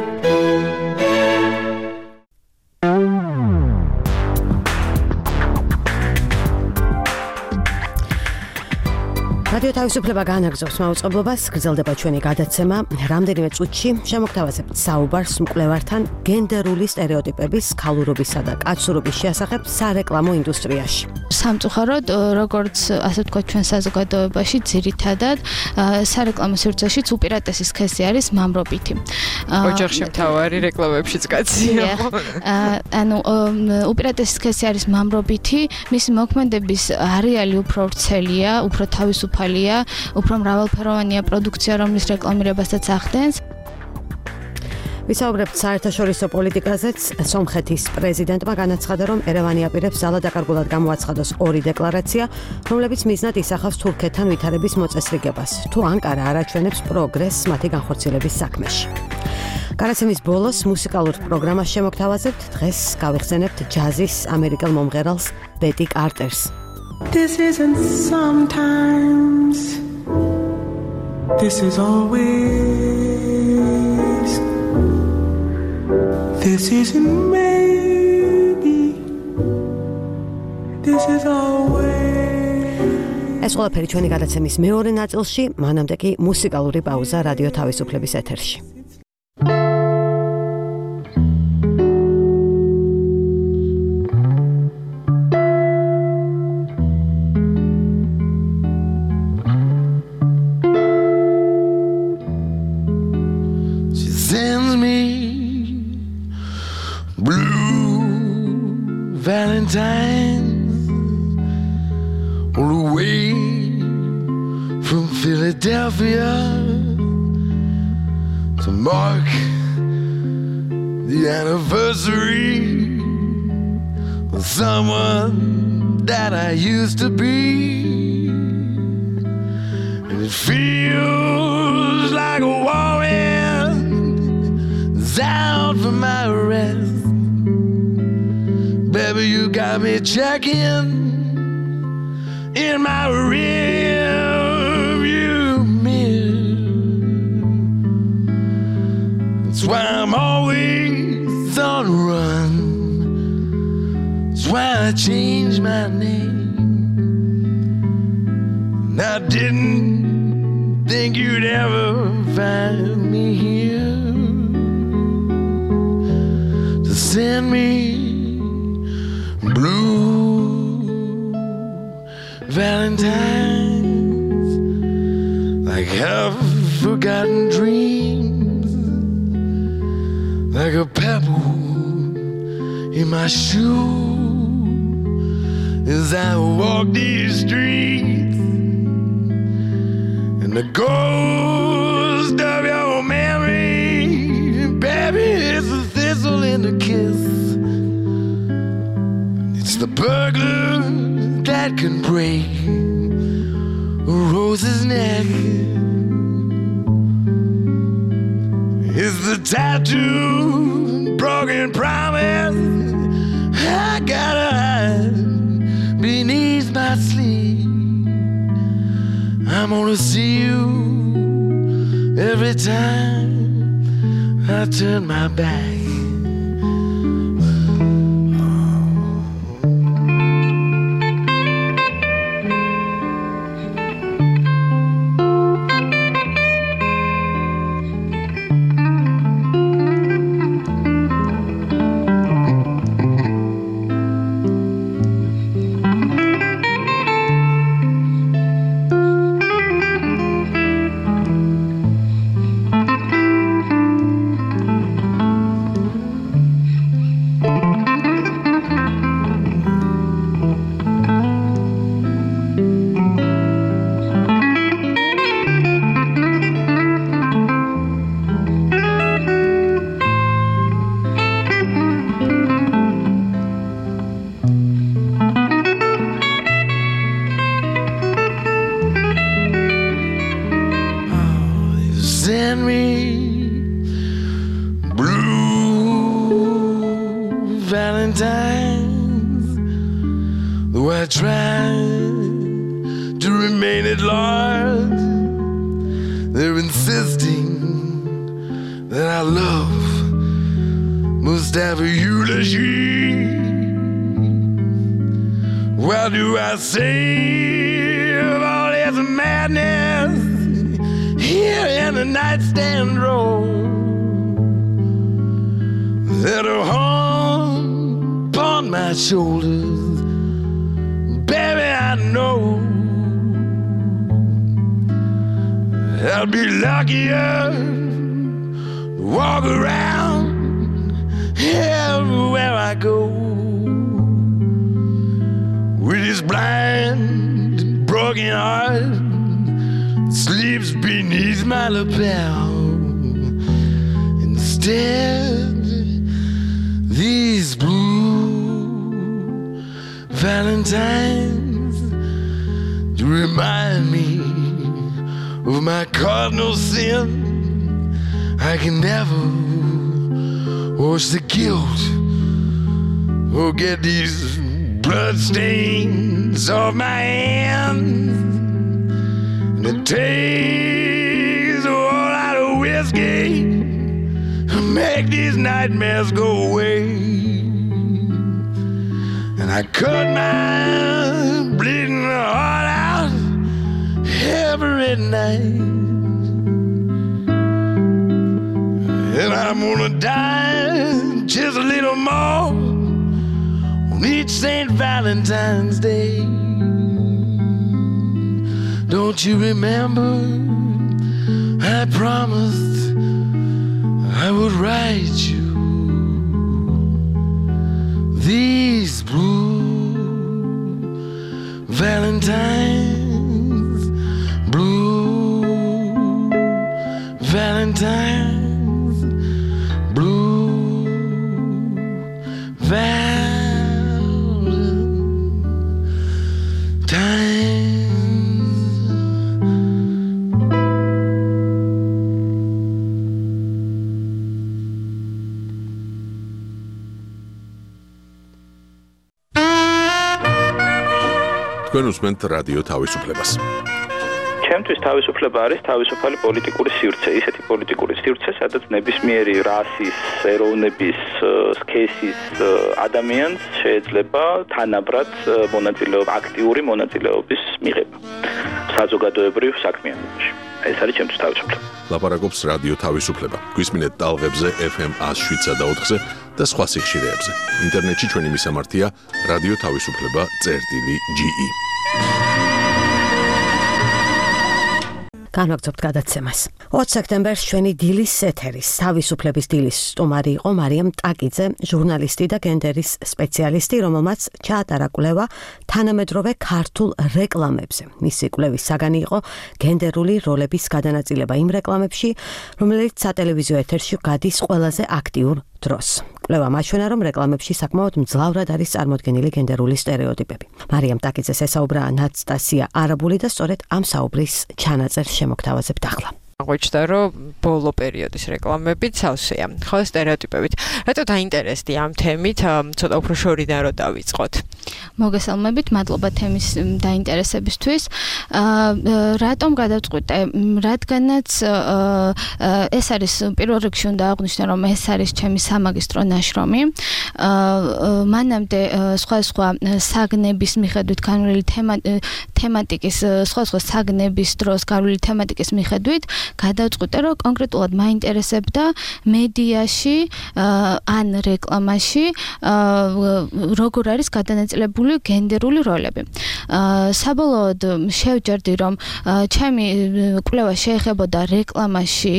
რადიო თავისუფლება განაგრძობს მაუწყებლობას, გრძელდება ჩვენი გადაცემა. რამდენიმე წუთში შემოგთავაზებთ საუბარს მკვლევართან გენდერული სტერეოტიპების, ქალურობისა და კაცურობის შესახებ სარეკლამო ინდუსტრიაში. სამწუხაროდ, როგორც ასე ვთქვათ, ჩვენ საზოგადოებაში ძირითადად სარეკლამო სივრცეშიც უპირატესი სქესი არის მამრობითი. ოჯახში მთავარი რეკლამებშიც კაცია. ანუ უპირატესი სქესი არის მამრობითი, მისი მოქმედების არეალი უფრო ვრცელია, უფრო თავისუფალია, უფრო მრავალფეროვანია პროდუქცია, რომლის რეკლამირებასაც ახდენს. ვისაუბრებთ საერთაშორისო პოლიტიკაზეც. სომხეთის პრეზიდენტმა განაცხადა, რომ ერევანი აპირებს ძალადაკარგულად გამოაცხადოს ორი დეკლარაცია, რომლებიც მიზნად ისახავს თურქეთთან ვითარების მოწესრიგებას, თუ ანკარა არ აჩვენებს პროგრესს მათი განხორციელების საქმეში. გადაცემის ბოლოს მუსიკალურ პროგრამას შემოგთავაზებთ. დღეს გავიხსენებთ ჯაზის ამერიკელ მომღერალს ბეტი კარტერს. This isn't sometimes, this is always, this isn't maybe, this is always. ეს ყველაფერი ჩვენი გადაცემის მეორე ნაწილში, მანამდე კი მუსიკალური პაუზა რადიო თავისუფლების ეთერში. Valentine's all the way from Philadelphia to mark the anniversary of someone that I used to be, and it feels like a warrant out for my arrest. Baby, you got me checking in my rearview mirror. That's why I'm always on the run. That's why I changed my name. And I didn't think you'd ever find me here to send me blue Valentines, like half-forgotten dreams, like a pebble in my shoe as I walk these streets, and the ghost of your memory, baby, is a thistle in the kiss. The burglar that can break a rose's neck is the tattooed broken promise I gotta hide beneath my sleeve. I'm gonna see you every time I turn my back. Why do I save all this mad nightstand drawer that are hung upon my shoulders. Baby, I know I'll be luckier to walk around everywhere I go with this blind and broken heart that sleeps beneath my lapel. Instead, these blue valentines to remind me of my cardinal sin. I can never wash the guilt or get these blood stains off my hands. And it takes a whole lot of whiskey to make these nightmares go away. And I cut my bleeding heart out every night. And I'm gonna die just a little more on each Saint Valentine's Day. Don't you remember? I promised I would write you these blue Valentines, blue Valentines, blue Valentines. თქვენ უსმენთ რადიო თავისუფლებას. ჩემთვის თავისუფლება არის თავისუფალი პოლიტიკური სივრცე, ისეთი პოლიტიკური სივრცე, სადაც ნებისმიერი რასის, ეროვნების, სქესის ადამიანს შეიძლება თანაბრად მონაწილეობა, აქტიური მონაწილეობის მიღება საზოგადოებრივ საქმიანობაში. ეს არის ჩემთვის თავისუფლება. ლაპარაკობს რადიო თავისუფლება. გვისმინეთ ტალღებზე ეფ ემ one oh seven point four-ზე და სხვა სიხშირეებზე. ინტერნეტში ჩვენი მისამართია რადიო თავისუფლება წერტილი ჯი ი. განვაგრძობთ გადაცემას. ოც სექტემბერს ჩვენი დილის ეთერის თავისუფლების დილის სტუმარი იყო მარიამ ტაკიძე, ჟურნალისტი და გენდერის სპეციალისტი, რომელმაც ჩაატარა კვლევა თანამედროვე ქართულ რეკლამებზე. მისი კვლევის საგანი იყო გენდერული როლების გადანაწილება იმ რეკლამებში, რომელიც სატელევიზიო ეთერში გადის ყველაზე აქტიურ დროს. კვლევა მაჩვენა, რომ რეკლამებში საკმაოდ მძლავრად არის წარმოდგენილი გენდერული სტერეოტიპები. მარიამ ტაკიძეს ესაუბრა ანასტასია არაბული და სწორედ ამ საუბრის ჩანაწერს შემოგთავაზებთ ახლა. აღმოჩნდა, რომ ბოლო პერიოდის რეკლამები ცავსეა, ხო სტერეოტიპებით. რატო დაინტერესდი ამ თემით, ცოტა უფრო შორიდან რო დავიწყოთ. მოგესალმებით, მადლობა თემის დაინტერესებისთვის. რატომ გადავწყვიტე? რადგანაც ეს არის პირველ რიგში უნდა აღვნიშნო, რომ ეს არის ჩემი სამაგისტრო ნაშრომი. მანამდე სხვა სხვა საგნების მიხედვით განვლილი თემატიკის, სხვა სხვა საგნების დროს განვლილი თემატიკის მიხედვით გადავწყვიტე, რომ კონკრეტულად მაინტერესებდა მედიაში ან რეკლამაში როგორ არის გადანაწილებული გენდერული როლები. საბოლოოდ შევჯერდი, რომ ჩემი კვლევა შეეხებოდა რეკლამაში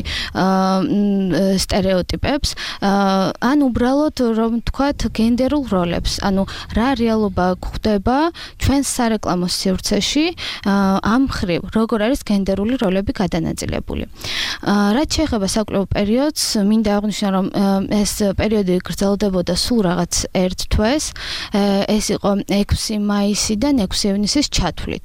სტერეოტიპებს, ან უბრალოდ რომ თქვათ გენდერულ როლებს, ანუ რა რეალობა გვხდება ჩვენს სარეკლამო სივრცეში ამ მხრივ, როგორ არის გენდერული როლები გადანაწილებული. რაც შეეხება საკვლევო პერიოდს, მინდა აღვნიშნო, რომ ეს პერიოდი გრძელდებოდა სულ რაღაც ერთ თვეს. ეს იყო ექვსი მაისიდან ექვსი ივნისის ჩათვლით.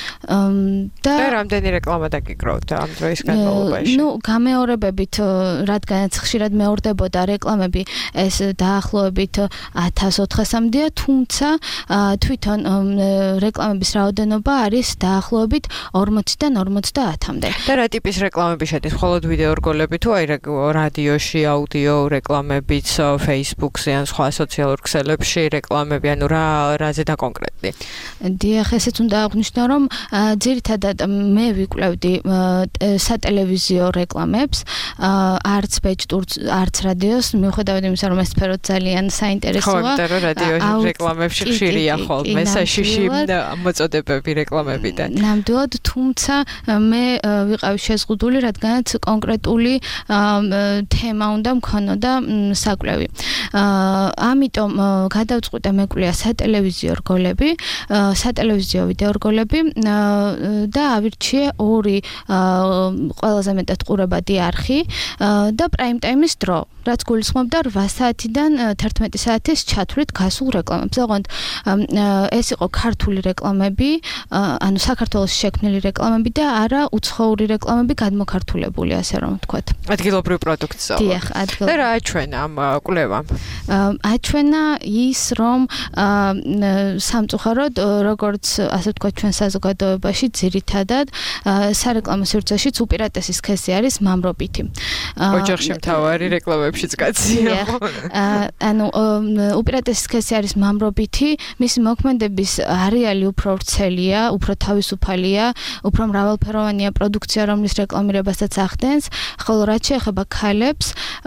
და რამდენი რეკლამა დაგიკროვთ ამ დროის განმავლობაში? ნუ გამეორებებით, რადგანაც ხშირად მეორდებოდა რეკლამები, ეს დაახლოებით ათას ოთხასამდეა, თუმცა თვითონ რეკლამების რაოდენობა განმავლობა არის დაახლოებით ორმოციდან ორმოცდაათამდე. და რა ტიპის რეკლამები შედის? მხოლოდ ვიდეო რგოლები თუ აი რადიოში, აუდიო რეკლამებიც, Facebook-ზე ან სხვა სოციალურ ქსელებში რეკლამები, ანუ რა რაზე და კონკრეტდი? დიახ, ესეც უნდა აღვნიშნო, რომ ძირითადად მე ვიკვლევდი სატელევიზიო რეკლამებს, არც ბეჭდურს, არც რადიოს, მიუხედავად იმისა, რომ ეს სფერო ძალიან საინტერესოა. ხო, იმიტომ რომ რადიო რეკლამებში ხშირია ხოლმე საშიში მოწოდებები რეკლამებიდან. ნამდვილად, თუმცა მე ვიყავი შეზღუდული, რადგანაც კონკრეტული თემა უნდა მქონოდა საკვლევი. ამიტომ გადავწყვიტე მეკვლია სატელევიზიო რგოლები, სატელევიზიო ვიდეო რგოლები და ავირჩიე ორი ყველაზე მეტად ყურებადი არხი და პრაიმ ტაიმის დრო, რაც გულისხმობდა რვა საათიდან თერთმეტი საათის ჩათვლით გასულ რეკლამებს. ოღონდ ეს იყო ქართული რეკლამები, ანუ საქართველოს შექმნილი რეკლამები და არა უცხოური რეკლამები გადმოქართულებული, ასე რომ ვთქვათ. ადგილობრივ პროდუქტს. დიახ, ადგილობრივ. და რა აჩვენა ამ კვლევამ? აჩვენა ის, რომ სამწუხაროდ, როგორც ასე ვთქვათ, ჩვენ საზოგადოებაში ძირითადად სარეკლამო სივრცეშიც უპირატესი სქესი არის მამრობითი. ოჯახში მთავარი რეკლამებშიც კაცია. ანუ უპირატესი სქესი არის მამრობითი, მისი მოქმედების არეალი უფრო ვრცელია, უფრო თავისუფალია, უფრო მრავალფეროვანია პროდუქცია, რომლის რეკლამირებასაც ახდენს, ხოლო რაც შეეხება ქალებს,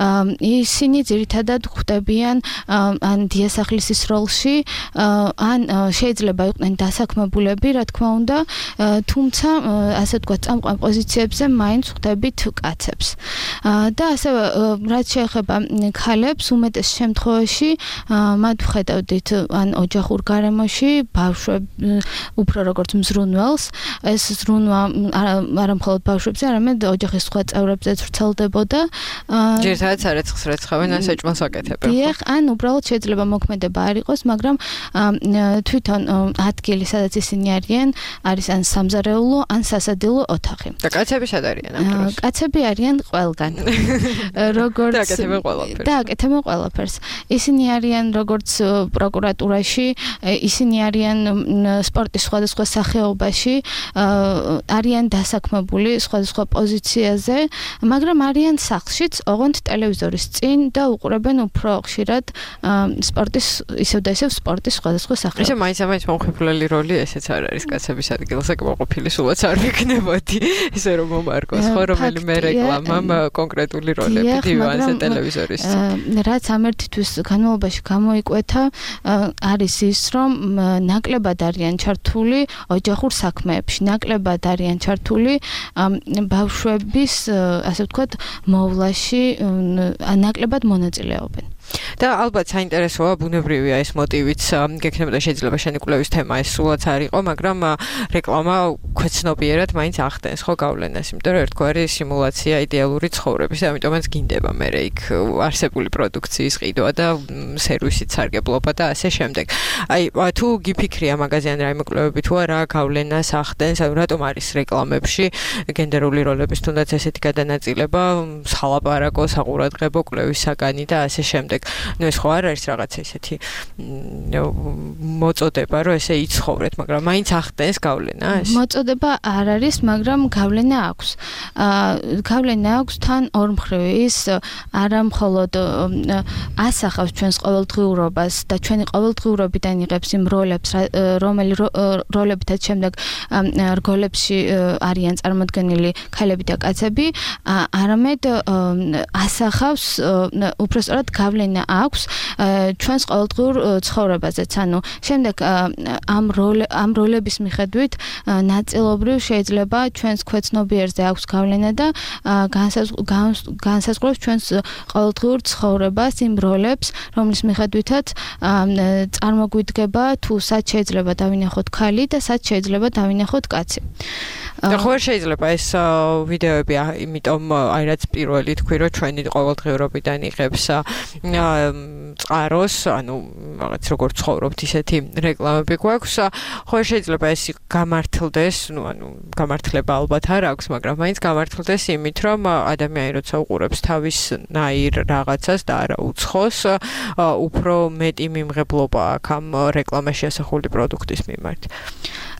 ისინი ძირითადად ხვდებიან ან დიასახლისის როლში, ან შეიძლება იყვნენ დასაქმებულები, რა თქმა უნდა, თუმცა ასე ვთქვათ, წამყვან პოზიციებზე მაინც ხვდებით კაცებს. და ასევე რაც შეეხება ქალებს, უმეტეს შემთხვევაში მათ ვხედავდით ან ოჯახურ გარემოში ბავშვებს უფრო როგორც მზრუნველს, ეს ზრუნვა არა მხოლოდ ბავშვებზე, არამედ ოჯახის სხვა წევრებზეც ვრცელდებოდა. ჯერადაც არეცხს რეცხავენ ან საჭმელს აკეთებენ. დიახ, ან უბრალოდ შეიძლება მოქმედება არ იყოს, მაგრამ თვითონ ადგილი, სადაც ისინი არიან, არის ან სამზარეულო, ან სასადილო ოთახი. და კაცები სად არიან ამ დროს? კაცები არიან ყველგან. როგორც და აკეთებენ ყველაფერს. და აკეთებენ ყველაფერს. ისინი არიან როგორც პროკურატურაში, ისინი არიან სპორტის სხვადასხვა სახეობაში, არიან დასაქმებული სხვადასხვა პოზიციაზე, მაგრამ არიან სახლშიც, ოღონდ ტელევიზორის წინ და უყურებენ უფრო ხშირად სპორტის, ისევ და ისევ სპორტის სხვადასხვა სახეობაში. ესე მაინც-მაინც მომხიბვლელი როლი ესეც არ არის კაცების ადგილზე კმაყოფილი სულაც არ ვიქნებოდი, ისე რომ მომარგოს, ხო, რომელიმე რეკლამამ კონკრეტული როლები დივანზე ტელევიზორის. რაც ამ ერთი თვის განმავლობაში გამოიკვეთა, არის ის, რომ ნაკლებად არიან ჩართული ოჯახურ საქმეებში, ნაკლებად არიან ჩართული ბავშვების, ასე ვთქვათ, მოვლაში, ნაკლებად მონაწილეობენ. და ალბათ საინტერესოა, ბუნებრივია ეს მოტივიც, გექნებოდა შეიძლება შენი კვლევის თემა ეს სულაც არ იყო, მაგრამ რეკლამა ქვეცნობიერად მაინც ახდენს ხო გავლენას, იმიტომ რომ ერთგვარი სიმულაცია იდეალური ცხოვრების, ამიტომაც გინდება მე იქ არსებული პროდუქციის ყიდვა და სერვისით სარგებლობა და ასე შემდეგ. აი, თუ გიფიქრია მაგაზე ან რაიმე კვლევები თუ არა, გავლენას ახდენს, ანუ რატომ არის რეკლამებში გენდერული როლების თუნდაც ესეთი გადანაწილება, სალაპარაკო, საყურადღებო კვლევის საგანი და ასე შემდეგ. ნუ ეს ხო არ არის რაღაცა ისეთი მოწოდება, რომ ესე იცხოვრეთ, მაგრამ მაინც ახდენს გავლენა ეს? მოწოდება არ არის, მაგრამ გავლენა აქვს. გავლენა აქვს თან ორმხრივ ის არა მხოლოდ ასახავს ჩვენს ყოველდღიურობას და ჩვენი ყოველდღიურობიდან იღებს იმ როლებს, რომელი როლებითაც შემდეგ რგოლებში არიან წარმოდგენილი ქალები და კაცები, არამედ ასახავს უბრალოდ გავლენა აქვს ჩვენს ყოველდღიურ ცხოვრებაზეც. ანუ შემდეგ ამ ამ როლების მიხედვით ნაწილობრივ შეიძლება ჩვენს ქვეცნობიერზე აქვს გავლენა და განსაზღვრავს ჩვენს ყოველდღიურ ცხოვრებას, იმ როლებს, რომლის მიხედვითაც წარმოგვიდგება თუ სად შეიძლება დავინახოთ ქალი და სად შეიძლება დავინახოთ კაცი. და ხო შეიძლება ეს ვიდეოები, იმიტომ აი რაც პირველი თქვი, რომ ჩვენი ყოველდღიურობიდან იღებს წყაროს, ანუ რაღაც როგორ ცხოვრობთ ისეთი რეკლამები გვაქვს. ხო შეიძლება ეს გამართლდეს, ну, ანუ გამართლება ალბათ არ აქვს, მაგრამ მაინც გამართლდეს იმით, რომ ადამიანი როცა უყურებს თავის ნაირ რაღაცას და არა უცხოს, უფრო მეტი მიმღებლობა აქვს ამ რეკლამაში ასახული პროდუქტის მიმართ.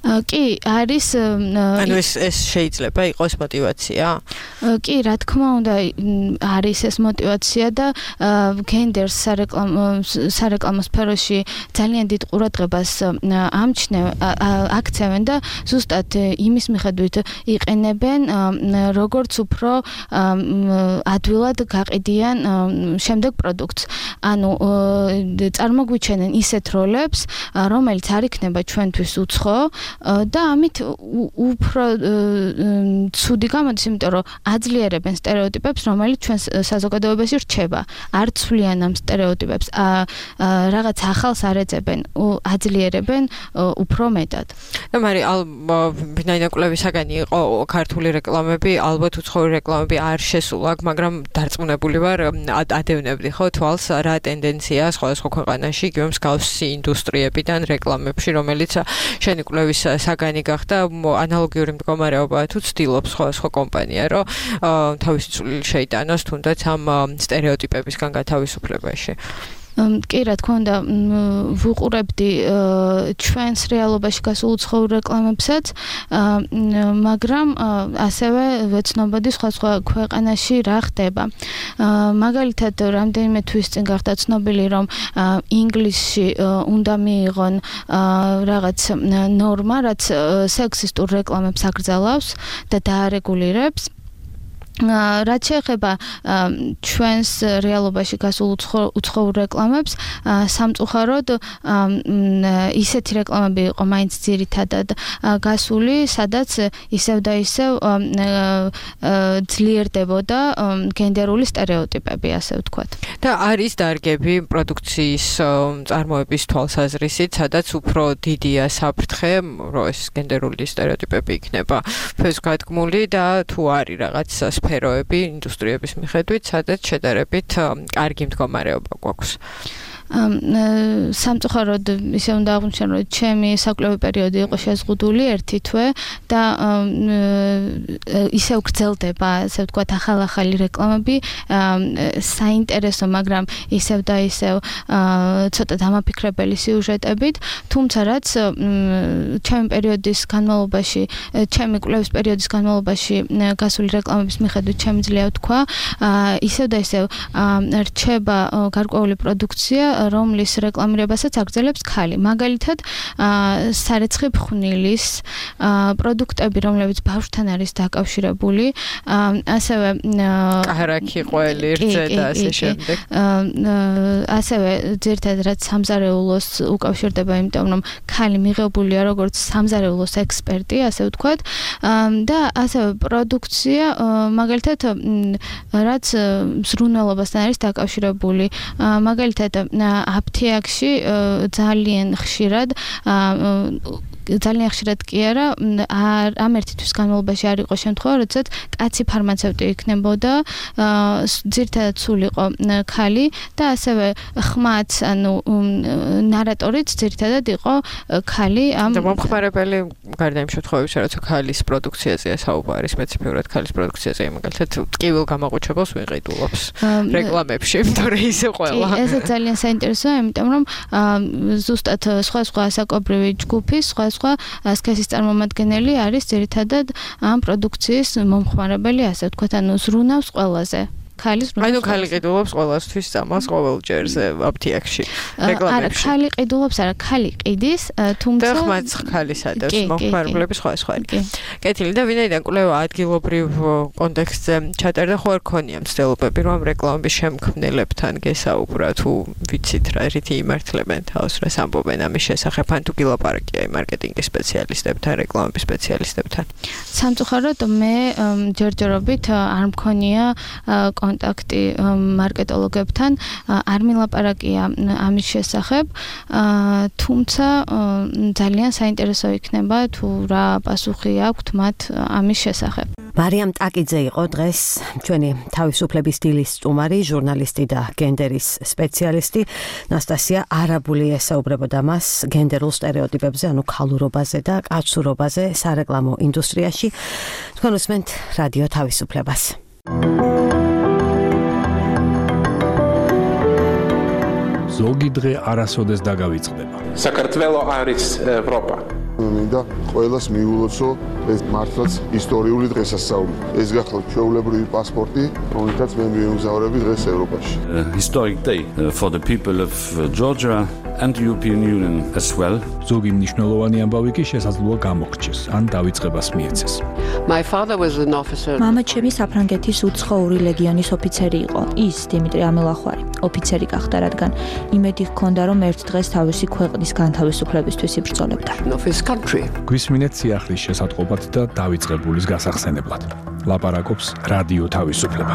კი, არის ანუ ეს ეს შეიძლება იყოს мотивация? კი, რა თქმა უნდა, არის ეს мотивация და გენდერს სარეკლამო სარეკლამო სფეროში ძალიან დიდ ყურადღებას ამჩნევ აქცევენ და ზუსტად იმის მიხედვით იყენებენ, როგორც უფრო ადვილად გაყიდიან შემდეგ პროდუქტს. ანუ წარმოგვიჩენენ ისეთ როლებს, რომელიც არ იქნება ჩვენთვის უცხო და ამით უფრო ცუდი გამოდის, იმიტომ რომ აძლიერებენ სტერეოტიპებს, რომელიც ჩვენს საზოგადოებაში რჩება. არ ცვლიან ამ სტერეოტიპებს, რაღაც ახალს არ ეძებენ, აძლიერებენ უფრო მეტად. და მაგრამ ვინაიდან კვლევისაგანი იყო ქართული რეკლამები, ალბათ უცხოური რეკლამები არ შესულა, მაგრამ დარწმუნებული ვარ, ადევნებდი ხო თვალს რა ტენდენცია სხვადასხვა ქვეყანაში, იგივე მსგავსი ინდუსტრიებიდან რეკლამებში, რომელიც შენი კვლევის საგანი გახდა, ანალოგიური მდგომარეობა თუ ცდილობს სხვადასხვა კომპანია, რომ თავისი წვლილი შეიტანოს თუნდაც ამ სტერეოტიპებისგან გათავისუფლებაში. კი, რა თქმა უნდა, ვუყურებდი ჩვენს რეალობაში გასულ უცხოურ რეკლამებსაც, მაგრამ ასევე ვეცნობოდი სხვა სხვა ქვეყანაში რა ხდება. მაგალითად, რამდენიმე თვის წინ გახდა ცნობილი, რომ ინგლისში უნდა მიიღონ რაღაც ნორმა, რაც სექსისტურ რეკლამებს აკრძალავს და დაარეგულირებს. რაც შეეხება ჩვენს რეალობაში გასულ უცხოურ რეკლამებს, სამწუხაროდ ისეთი რეკლამები იყო მაინც ძირითადად გასული, სადაც ისევ და ისევ ძლიერდებოდა გენდერული სტერეოტიპები, ასე ვთქვათ. და არის დარგები პროდუქციის წარმოების თვალსაზრისით, სადაც უფრო დიდია საფრთხე, რომ ეს გენდერული სტერეოტიპები იქნება ფესვგადგმული და თუ არის რაღაც სფეროები ინდუსტრიების მიხედვით, სადაც შედარებით კარგი მდგომარეობა გვაქვს. სამწუხაროდ ისე უნდა აღვნიშნო, რომ ჩემი საკვლევი პერიოდი იყო შეზღუდული ერთი თვე და ისევ გრძელდება, ასე ვთქვათ, ახალ-ახალი რეკლამები, საინტერესო, მაგრამ ისევ და ისევ ცოტა დამაფიქრებელი სიუჟეტებით, თუმცა რაც ჩემი პერიოდის განმავლობაში, ჩემი კვლევის პერიოდის განმავლობაში გასული რეკლამების მიხედვით შემიძლია ვთქვა, ისევ და ისევ რჩება გარკვეული პროდუქცია, რომლის რეკლამირებასაც აგრძელებს ქალი. მაგალითად, სარეცხი ფხვნილის პროდუქტები, რომლებიც ბავშვთან არის დაკავშირებული, ასევე კარაკი, ყველი, რძე და ასე შემდეგ. ასევე ძირითადად რაც სამზარეულოს უკავშირდება, იმიტომ რომ ქალი მიღებულია როგორც სამზარეულოს ექსპერტი, ასე ვთქვათ, და ასევე პროდუქცია, მაგალითად, რაც ზრუნველობასთან არის დაკავშირებული, მაგალითად აფთიაქში ძალიან ხშირად ძალიან ხშირად კი არა, ამ ერთი თვის განმავლობაში არ იყო შემთხვევა, როდესაც კაცი ფარმაცევტი იქნებოდა, ძირითადად სულ იყო ქალი და ასევე ხმაც, ანუ ნარატორიც ძირითადად იყო ქალი. და მომხმარებელი გარდა იმ შემთხვევებში, როცა ქალის პროდუქციაზეა საუბარი, სპეციფიურად ქალის პროდუქციაზე, მაგალითად ტკივილ გამაყუჩებელს ვიყიდულობს რეკლამებში, იმიტომ რომ ისე ყველა. კი, ეს ძალიან საინტერესოა, იმიტომ რომ ზუსტად სხვა სხვა ასაკობრივი ჯგუფის, სხვა სხვა სქესის წარმომადგენელი არის ძირითადად ამ პროდუქციის მომხმარებელი, ასე ვთქვათ, ანუ ზრუნავს ყველაზე. ქალის ანუ ქალი ყიდულობს ყველასთვის წამალს ყოველ ჯერზე აფთიაქში რეკლამებში. არა, ქალი ყიდულობს, არა, ქალი ყიდის, თუმცა და ხმაც ქალის ადევს მომხმარებლები სხვა სხვა. კეთილი და ვინაიდან კვლევა ადგილობრივ კონტექსტზე ჩატარდა, ხო არ ქონია მცდელობები, რომ რეკლამების შემქმნელებთან გესაუბრა, თუ ვიცით რა რითი იმართლებენ თავს, რას ამბობენ ამის შესახებ, ან თუ გილაპარაკია იმ მარკეტინგის სპეციალისტებთან, რეკლამების სპეციალისტებთან. სამწუხაროდ მე ჯერჯერობით არ მქონია კონტაქტი მარკეტოლოგებთან, არ მილაპარაკია ამის შესახებ, თუმცა ძალიან საინტერესო იქნება თუ რა პასუხი აქვთ მათ ამის შესახებ. მარიამ ტაკიძე იყო დღეს ჩვენი თავისუფლების დილის სტუმარი, ჟურნალისტი და გენდერის სპეციალისტი. ნასტასია არაბული ესაუბრებოდა მას გენდერულ სტერეოტიპებზე, ანუ ქალურობაზე და კაცურობაზე სარეკლამო ინდუსტრიაში. თქვენ უსმენთ რადიო თავისუფლებას. ზოგი დღე არასოდეს დაგავიწყდება. საქართველო არის ევროპა. მინდა ყველას მიულოცო ეს მართლაც ისტორიული დღესასწაული. ეს გახლავთ ჩვეულებრივი პასპორტი, რომელთაც მე მივემგზავრები დღეს ევროპაში. A historic day for the people of Georgia and the European Union as well. ზოგი მნიშვნელოვანი ამბავი კი შესაძლოა გამოგრჩეს, ან დავიწყებას მიეცეს. My father was an officer. მამა ჩემი საფრანგეთის უცხოური ლეგიონის ოფიცერი იყო. ის დიმიტრი ამელახვარი, ოფიცერი გახდა, რადგან იმედი ჰქონდა, რომ ერთ დღეს თავისი ქვეყნის განთავისუფლებისთვის იბრძოლებდა. გვისმინეთ სიახლის შესატყობად და დავიწყებულის გასახსენებლად. ლაპარაკობს რადიო თავისუფლება.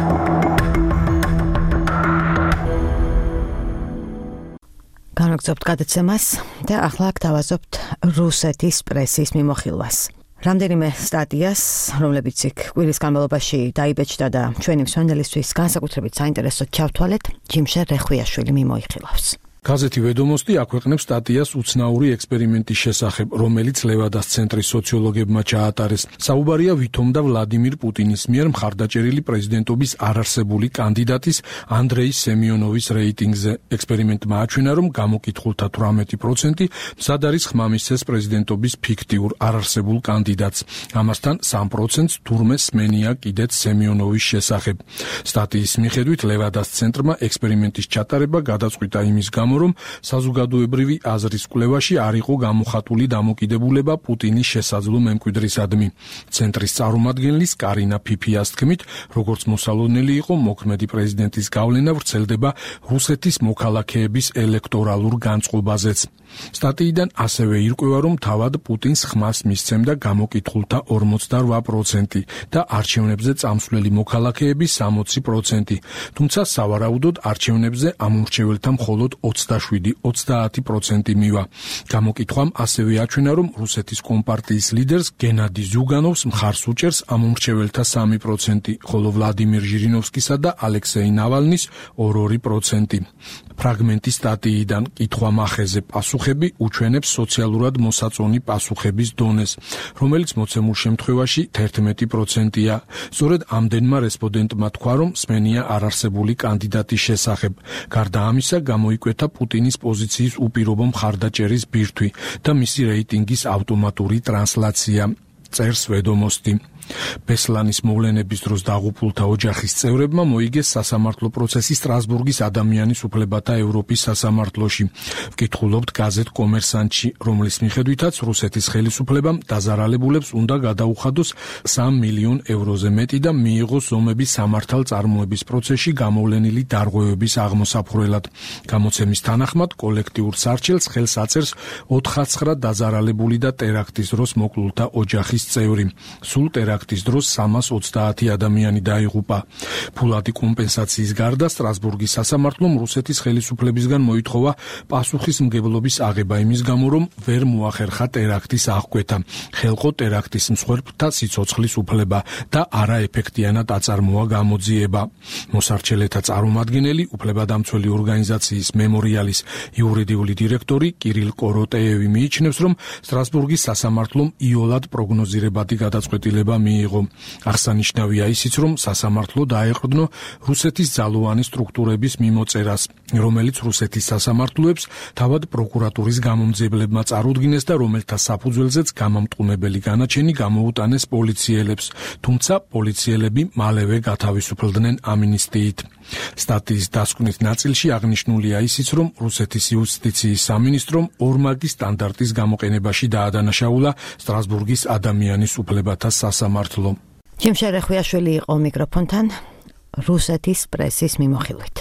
განაგზობთ გადაცემას და ახლა გთავაზობთ რუსეთის პრესის მიმოხილვას. რამდენიმე სტატიას, რომლებიც იქ კვირის განმავლობაში დაიბეჭდა და ჩვენი მსმენელისთვის განსაკუთრებით საინტერესოდ ჩავთვალეთ, ჯიმშე რეხვიაშვილი მიმოიხილავს. გაზეთი ვედომოსტი აქვეყნებს სტატიას უცნაური ექსპერიმენტის შესახებ, რომელიც ლევადას ცენტრის სოციოლოგებმა ჩაატარეს. საუბარია ვითომ და ვლადიმირ პუტინის მიერ მხარდაჭერილი პრეზიდენტობის არარსებული კანდიდატის ანდრეი სემიონოვის რეიტინგზე. ექსპერიმენტმა აჩვენა, რომ გამოკითხულთა თვრამეტი პროცენტი მზად არის ხმამისცეს პრეზიდენტობის ფიქტიურ არარსებულ კანდიდატს. ამასთან სამ პროცენტს თურმე სმენია კიდეც სემიონოვის შესახებ. სტატიის მიხედვით ლევადას ცენტრმა ექსპერიმენტის ჩატარება გადაწყვიტა იმის გამო, რომ საზოგადოებრივი აზრის კვლევაში არ იყო გამოხატული დამოკიდებულება პუტინის შესაძლო მემკვიდრისადმი. ცენტრის წარმომადგენლის კარინა ფიფიას თქმით, როგორც მოსალოდნელი იყო მოქმედი პრეზიდენტის გავლენა ვრცელდება რუსეთის მოქალაქეების ელექტორალურ განწყობაზეც. სტატიიდან ასევე ირკვევა, რომ თავად პუტინს ხმას მისცემდა გამოკითხულთა ორმოცდარვა პროცენტი და არჩევნებზე წამსვლელი მოქალაქეების სამოცი პროცენტი. თუმცა სავარაუდოდ არჩევნებზე ამომრჩეველთა მხოლოდ ოცდაშვიდი ოცდაათი პროცენტი მივა. გამოკითხვამ ასევე აჩვენა, რომ რუსეთის კომპარტიის ლიდერს გენადი ზუგანოვს მხარს უჭერს ამომრჩეველთა სამი პროცენტი, ხოლო ვლადიმირ ჟირინოვსკისა და ალექსეი ნავალნის ორ-ორი პროცენტი. ფრაგმენტი სტატიიდან კითხვა მახეზე პასუხები უჩვენებს სოციალურად მოსაწონი პასუხების დონეს, რომელიც მოცემულ შემთხვევაში თერთმეტი პროცენტია. სწორედ ამდენმა რესპონდენტმა თქვა, რომ სმენია არარსებული კანდიდატის შესახებ. გარდა ამისა, გამოიკვეთა პუტინის პოზიციის უპირობო მხარდაჭერის ბირთვი და მისი რეიტინგის ავტომატური ტრანსლაცია. წერს ვედომოსტი. ბესლანის მოვლენების დროს დაღუპულთა ოჯახის წევრებმა მოიგეს სასამართლო პროცესი სტრასბურგის ადამიანის უფლებათა ევროპის სასამართლოში. ვკითხულობთ გაზეთ კომერსანტში, რომლის მიხედვითაც რუსეთის ხელისუფლებამ დაზარალებულებს უნდა გადაუხადოს სამ მილიონ ევროზე მეტი და მიიღოს ზომების სამართალ წარმოების პროცესში გამოვლენილი დარღვევების აღმოსაფხვრელად. გამოცემის თანახმად კოლექტიურ სარჩელს ხელს აწერს ოთხდაცხრა დაზარალებული და ტერაქტის დროს მოკლულთა ოჯახის წევრი. სულ ტერაქტის დროს სამას ოცდაათი ადამიანი დაიღუპა. ფულადი კომპენსაციის გარდა სტრასბურგის სასამართლომ რუსეთის ხელისუფლებისგან მოითხოვა პასუხისმგებლობის აღება იმის გამო, რომ ვერ მოახერხა ტერაქტის აღკვეთა, ხელყო ტერაქტის მსხვერპლთა სიცოცხლის უფლება და არაეფექტიანად აწარმოა გამოძიება. მოსარჩელეთა წარმომადგენელი უფლებადამცველი ორგანიზაციის მემორიალის იურიდიული დირექტორი კირილ კოროტეევი მიიჩნევს, რომ სტრასბურგის სასამართლომ იოლად პროგნოზირებადი გადაწყვეტილება მიიღო. აღსანიშნავია ისიც, რომ სასამართლო დაეყრდნო რუსეთის ძალოვანი სტრუქტურების მიმოწერას, რომელიც რუსეთის სასამართლოებს თავად პროკურატურის გამომძიებლებმა წარუდგინეს და რომელთა საფუძველზეც გამამტყუნებელი განაჩენი გამოუტანეს პოლიციელებს, თუმცა პოლიციელები მალევე გათავისუფლდნენ ამინისტიით. სტატიის დასკვნით ნაწილში აღნიშნულია ისიც, რომ რუსეთის იუსტიციის სამინისტრომ ორმაგი სტანდარტის გამოყენებაში დაადანაშაულა სტრასბურგის ადამიანის უფლებათა სასამართლო. ჯიმშე რეხვიაშვილი იყო მიკროფონთან რუსეთის პრესის მიმოხილვით.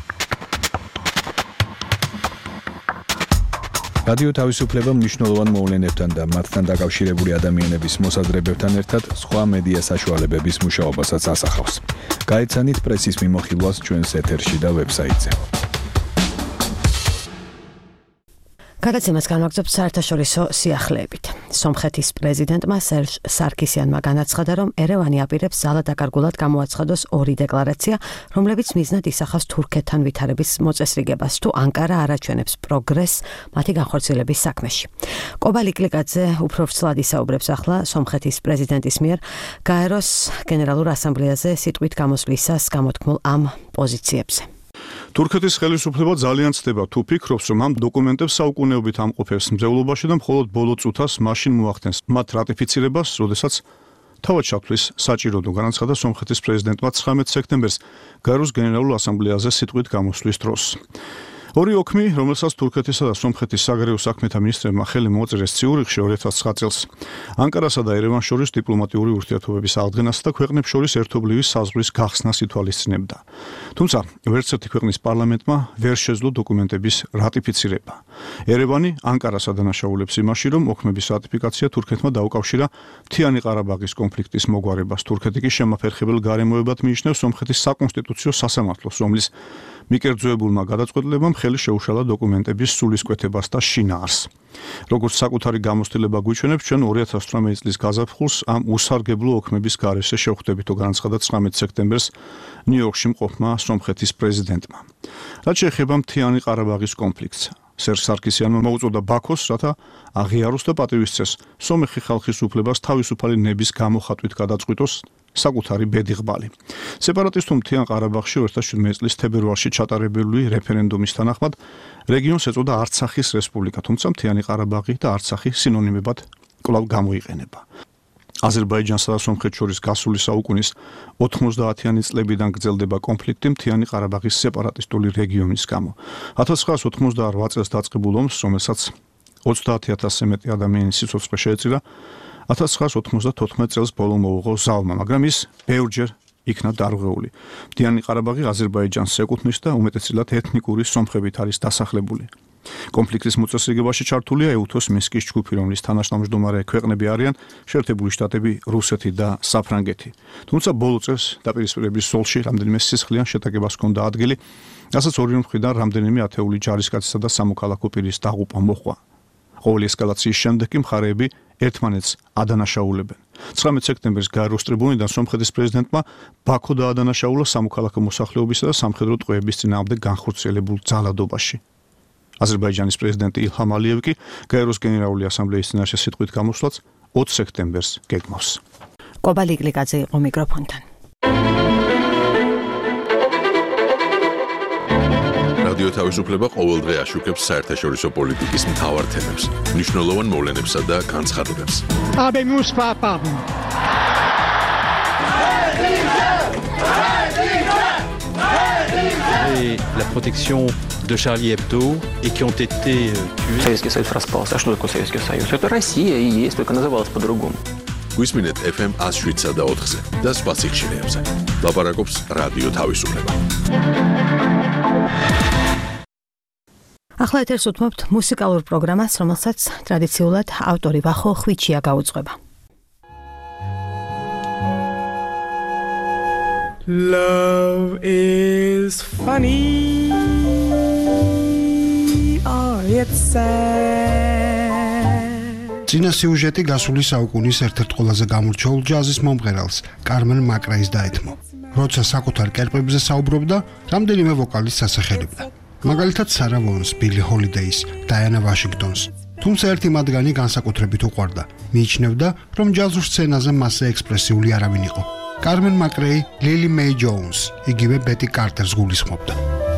რადიო თავისუფლება მნიშვნელოვან მოვლენებთან და მათთან დაკავშირებული ადამიანების მოსაზრებებთან ერთად სხვა მედია საშუალებების მუშაობასაც ასახავს. გაეცანით პრესის მიმოხილვას ჩვენს ეთერში და ვებსაიტზე. გადაცემას განვაგრძობთ საერთაშორისო სიახლეებით. სომხეთის პრეზიდენტმა სერჟ სარქისიანმა განაცხადა, რომ ერევანი აპირებს ძალადაკარგულად გამოაცხადოს ორი დეკლარაცია, რომლებიც მიზნად ისახავს თურქეთთან ვითარების მოწესრიგებას, თუ ანკარა არ აჩვენებს პროგრესს მათი განხორციელების საქმეში. კობა ლიკლიკაძე უფრო ვრცლად ისაუბრებს ახლა სომხეთის პრეზიდენტის მიერ გაეროს გენერალურ ასამბლეაზე სიტყვით გამოსვლისას გამოთქმულ ამ პოზიციებზე. თურქეთის ხელისუფლება ძალიან ცდება თუ ფიქრობს, რომ ამ დოკუმენტებს საუკუნეობით ამყოფებს მძევლობაში და მხოლოდ ბოლო წუთას მაშინ მოახდენს მათ რატიფიცირებას, როდესაც თავად ჩათვლის საჭიროდო, განაცხადა სომხეთის პრეზიდენტმა ცხრამეტ სექტემბერს გაეროს გენერალურ ასამბლეაზე სიტყვით გამოსვლის დროს. ორი ოქმი, რომელსაც თურქეთისა და სომხეთის საგარეო საქმეთა მინისტრებმა ხელი მოაწერეს ციურიხში ორი ათას ცხრა წელს, ანკარასა და ერევანს შორის დიპლომატიური ურთიერთობების აღდგენასა და ქვეყნებს შორის ერთობლივი საზღვრის გახსნას ითვალისწინებდა. თუმცა, ვერც ერთი ქვეყნის პარლამენტმა ვერ შეძლო დოკუმენტების რატიფიცირება. ერევანი ანკარას ადანაშაულებს იმაში, რომ ოქმების რატიფიკაცია თურქეთმა დაუკავშირა მთიანი ყარაბაღის კონფლიქტის მოგვარებას. თურქეთი კი შემაფერხებელ გარემოებად მიიჩნევს სომხეთის საკონსტიტუციო სასამართლოს, რომლის მიკერძოებულმა გადაწყვეტილებამ ხელი შეუშალა დოკუმენტების სულისკვეთებას და შინაარს. როგორც საკუთარი გამოცდილება გვიჩვენებს, ჩვენ ორი ათას თვრამეტი წლის გაზაფხულს ამ უსარგებლო ოქმების გარეშე შევხვდებითო, განაცხადა ცხრამეტ სექტემბერს ნიუ-იორკში მყოფმა სომხეთის პრეზიდენტმა. რაც შეეხება მთიანი ყარაბაღის კონფლიქტს, სერჟ სარკისიანმა მოუწოდა ბაქოს, რათა აღიაროს და პატივისცეს სომეხი ხალხის უფლებას თავისუფალი ნების გამოხატვით გადაწყვიტოს საკუთარი ბედიღბალი. სეპარატისტულ მთიან ყარაბაღში ორი ათას შვიდმეტი წლის თებერვალში ჩატარებული რეფერენდუმის თანახმად რეგიონს ეწოდა არცახის რესპუბლიკა, თუმცა მთიანი ყარაბაღი და არცახი სინონიმებად კვლავ გამოიყენება. აზერბაიჯანსა და სომხეთს შორის გასული საუკუნის ოთხმოცდაათიანი წლებიდან გრძელდება კონფლიქტი მთიანი ყარაბაღის სეპარატისტული რეგიონის გამო. ათას ცხრაას ოთხმოცდაოთხ წელს დაწყებულ ომს, რომელსაც ოცდაათი ათასზე მეტი ადამიანის სიცოცხლე შეეწირა, ათას ცხრაას ოთხმოცდათოთხმეტ წელს ბოლო მოუღო ზავმა, მაგრამ ის ბევრჯერ იქნა დარღვეული. მთიანი ყარაბაღი აზერბაიჯანს ეკუთვნის და უმეტესწილად ეთნიკური სომხებით არის დასახლებული. კონფლიქტის მოწესრიგებაში ჩართულია ეუთოს მინსკის ჯგუფი, რომლის თანაშტამსჯდომარე ქვეყნები არიან შეერთებული შტატები, რუსეთი და საფრანგეთი. თუმცა ბოლო წელს დაპირისპირების ზოლში რამდენიმე სისხლიან შეტაკებას ჰქონდა ადგილი, რასაც ორივე მხრიდან რამდენიმე ათეული ჯარისკაცისა და სამოქალაქო პირის დაღუპვა მოჰყვა. ყოველი ესკალაციის შემდეგ კი მხარეები ერთმანეთს ადანაშაულებენ. ცხრამეტ სექტემბერს გაეროს ტრიბუნიდან სომხეთის პრეზიდენტმა ბაქო დაადანაშაულა სამოქალაქო მოსახლეობისა და სამხედრო ტყვეების წინააღმდეგ განხორციელებულ ძალადობაში. აზერბაიჯანის პრეზიდენტი ილჰამ ალიევი კი გაეროს გენერალური ასამბლეის წინაშე სიტყვით გამოსვლაც ოცი სექტემბერს გეგმავს. კობალი გლიკაძე იყო მიკროფონთან. რადიო თავისუფლება ყოველდღე აშუქებს საერთაშორისო პოლიტიკის მთავარ თემებს, მნიშვნელოვან მოვლენებსა და განცხადებებს. Habemus papam. Et la protection de Charlie Hebdo et qui ont été tués. Советский Союз распался. А что такое Советский Союз? Это Россия и есть, только называлась по-другому. გვისმინეთ эф эм one oh seven და ოთხზე და სხვა სიხშირეებზე. ლაპარაკობს რადიო თავისუფლება. ახლა ეთერს უთმობთ მუსიკალურ პროგრამას, რომელსაც ტრადიციულად ავტორი ვახო ხვიჩია გაუძღვება. Love is funny or it's sad. წინა სიუჟეტი გასული საუკუნის ერთ-ერთ ყველაზე გამორჩეულ ჯაზის მომღერალს, კარმენ მაკრეის დაეთმო. როცა საკუთარ კერპებზე საუბრობდა, რამდენიმე ვოკალის სასახელებდა. მაგალითად სარა ვონს, ბილი ჰოლიდეის, დაიანა ვაშინგტონს. თუმცა ერთი მათგანი განსაკუთრებით უყვარდა. მიიჩნევდა, რომ ჯაზურ სცენაზე მასზე ექსპრესიული არავინ იყო. კარმენ მაკრეი, ლილი მეი ჯოუნს, იგივე ბეტი კარტერს გულისხმობდა.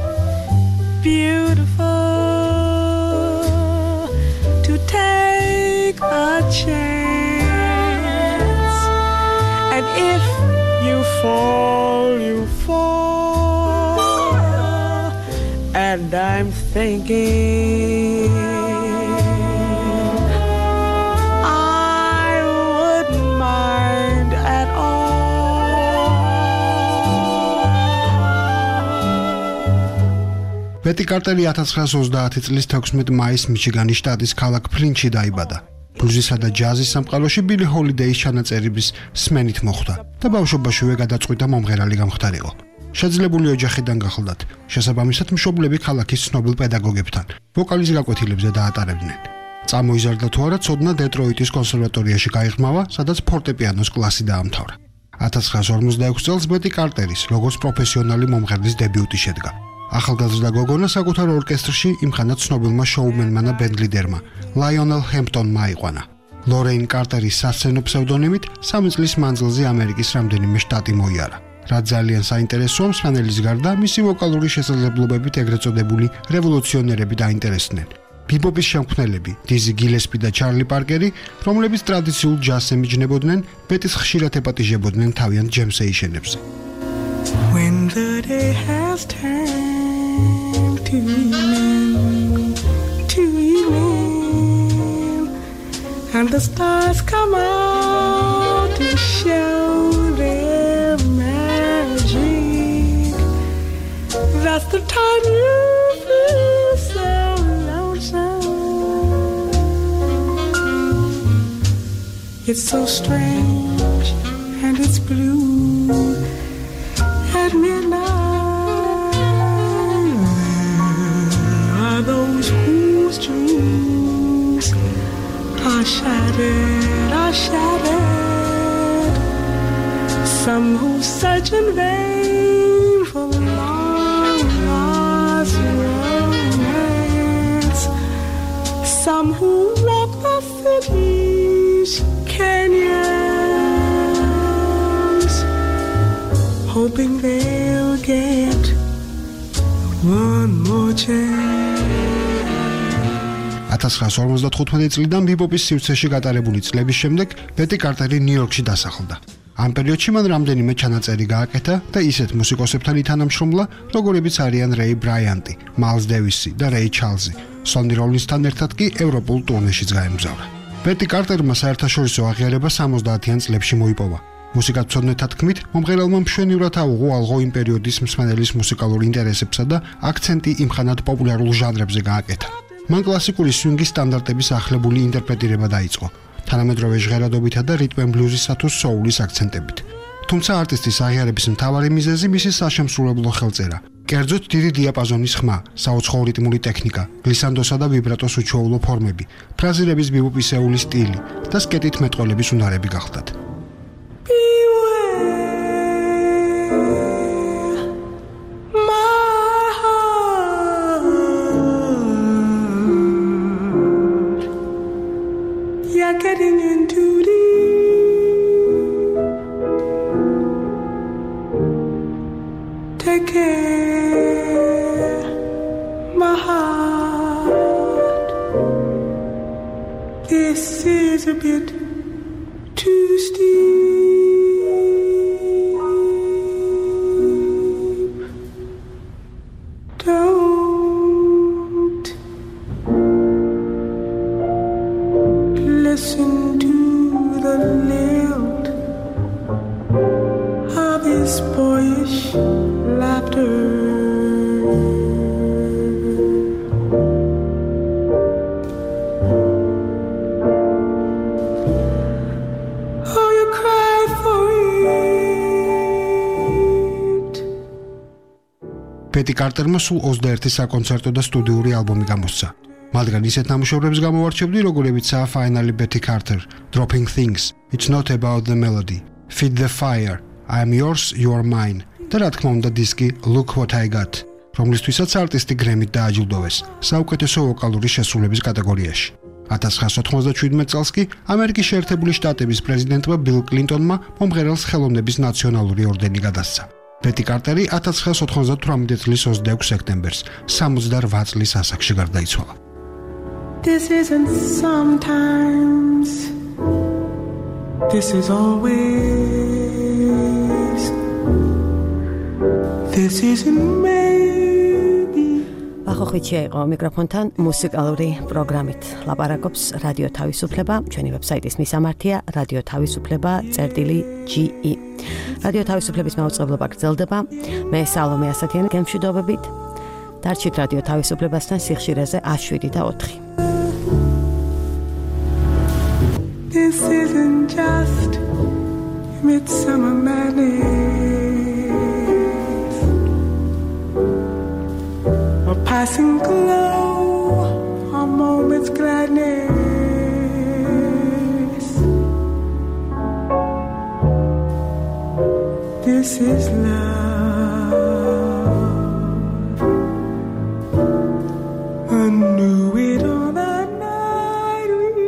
Beautiful to take a chance, and if you fall, you fall, and I'm thinking I wouldn't mind at all. ბეტი კარტერი ათას ცხრაას ოცდაათი წლის თექვსმეტ მაისს მიჩიგანის შტატის ქალაქ ფლინჩში დაიბადა. ბლუზისა და ჯაზის სამყაროში ბილი ჰოლიდეის ჩანაწერების სმენით მოხვდა და ბავშვობაშივე გადაწყვიტა მომღერალი გამხდარიყო. შეძლებული ოჯახიდან გახლდათ, შესაბამისად მშობლები ქალაქის ცნობილ პედაგოგებთან ვოკალის გაკვეთილებზე დაატარებდნენ. წამოიზარდა თუ არა, ცოდნა დეტროიტის კონსერვატორიაში გაიღრმავა, სადაც ფორტეპიანოს კლასი დაამთავრა. ათას ცხრაას ორმოცდაექვსი წელს ბეტი კარტერის, როგორც პროფესიონალი მომღერლის დებიუტი შედგა. ახალგაზრდა გოგონა საკუთარ ორკესტრში იმხანად ცნობილმა შოუმენმა ბენდლიდერმა, ლაიონელ ჰემპტონმა აიყვანა. ლორეინ კარტერის სასცენო ფსევდონიმით სამი წლის მანძილზე ამერიკის რამდენიმე შტატი მოიარა. რაც ძალიან საინტერესოა, მსმენელის გარდა მისი ვოკალური შესაძლებლობებით ეგრეთ წოდებული რევოლუციონერები დაინტერესდნენ. ბიბოპის შემქმნელები, დიზი გილესპი და ჩარლი პარკერი, რომლებიც ტრადიციულ ჯაზს ემიჯნებოდნენ, ბეტის ხშირად ეპატიჟებოდნენ თავიანთ ჯემსეიშენებზე. When the day has turned to evening, to evening, and the stars come out to show their magic, that's the time you feel so lonesome. It's so strange and it's blue at midnight. Are those whose dreams are shattered, are shattered? Some who search in vain for long lost romance. Some who walk the city's canyons, hoping they'll get one more chance. ათას ცხრაასი ორმოცდათხუთმეტი წლიდან ბიბოპის სივრცეში გატარებული წლების შემდეგ ბეტი კარტერი ნიუ-იორკში დასახლდა. ამ პერიოდში მან რამდენიმე ჩანაწერი გააკეთა და ისეთ მუსიკოსებთან ითანამშრომლა, როგორებიც არიან რეი ბრაიანტი, მაილს დევისი და რეი ჩარლზი. სონი როლინსთან ერთად კი ევროპულ ტურნეშიც გაემგზავრა. ბეტი კარტერმა საერთაშორისო აღიარება სამოცდაათიან წლებში მოიპოვა. მუსიკათმცოდნეთა თქმით, მომღერალმა მშვენივრად აუღო ალღო იმ პერიოდის მსმენელის მუსიკალურ ინტერესებსა და აქცენტი იმხანად პოპულარულ ჟანრებზე გააკეთა. მან კლასიკური სვინგის სტანდარტების ახლებული ინტერპრეტირება დაიწყო, თანამედროვე ჟღერადობითა და რიტმ ენ ბლუზისა თუ სოულის აქცენტებით. თუმცა არტისტის აღიარების მთავარი მიზეზი მისი საშემსრულებლო ხელწერა. კერძოდ დიდი დიაპაზონის ხმა, საუცხოო რიტმული ტექნიკა, გლისანდოსა და ვიბრატოს უჩვეულო ფორმები, ფრაზირების ბიბოპისეული სტილი და სკეტით მეტყოლების უნარები გახლდათ. Getting in too deep. Take care, my heart. This is a bit too steep. Don't listen to the lilt of his boyish laughter. Oh, you cried for it. ბეტი კარტერმა სულ ოცდაერთი საკონცერტო და სტუდიური ალბომი გამოსცა. მაგრამ ისეთ ნამუშევრებს გამოვარჩევდი, როგორებიცაა Finally Betty Carter, Dropping Things, It's Not About the Melody, Feed the Fire, I'm Yours, You're Mine და რა თქმა უნდა დისკი Look What I Got, რომლისთვისაც არტისტი გრემით დააჯილდოვეს საუკეთესო ვოკალური შესრულების კატეგორიაში. ათას ცხრაასი ოთხმოცდაშვიდმეტ წელს კი ამერიკის შეერთებული შტატების პრეზიდენტმა ბილ კლინტონმა მომღერალს ხელოვნების ნაციონალური ორდენი გადასცა. ბეტი კარტერი ათას ცხრაასი ოთხმოცდათვრამეტი წლის ოცდაექვსი სექტემბერს სამოცდარვაათ წლის ასაკში გარდაიცვალა. This isn't sometimes, this is always, this isn't maybe. ახოხიჩია იყო მიკროფონთან მუსიკალური პროგრამით. ლაპარაკობს რადიო თავისუფლება, ჩვენი ვებსაიტის მისამართია რადიო თავისუფლება წერტილი ჯი ი. რადიო თავისუფლების მაუწყებლობა გრძელდება. მე სალომე ასათიანი გემშვიდობებით. დარჩით რადიო თავისუფლებასთან სიხშირეზე ათს შვიდი და ოთხი. This isn't just midsummer madness, a passing glow, a moment's gladness. This is love. I knew it on that night we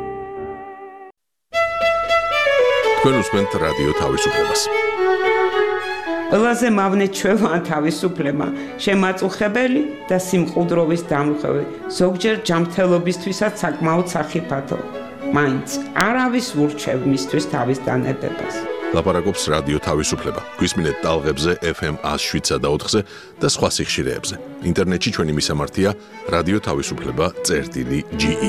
met. თქვენ უსმენთ რადიო თავისუფლებას. ყველაზე მავნეჩვევაა თავისუფლება, შემაწუხებელი და სიმყუდროვის დამღები, ზოგჯერ ჯანმრთელობისთვისაც საკმაოდ სახიფათო. მაინც არავის ურჩევ მისთვის თავის დანებებას. ლაპარაკობს რადიო თავისუფლება. გვისმინეთ ტალღებზე ეფ ემ one oh seven და four და სხვა სიხშირეებზე. ინტერნეტში ჩვენი მისამართია რადიო თავისუფლება წერტილი ჯი ი.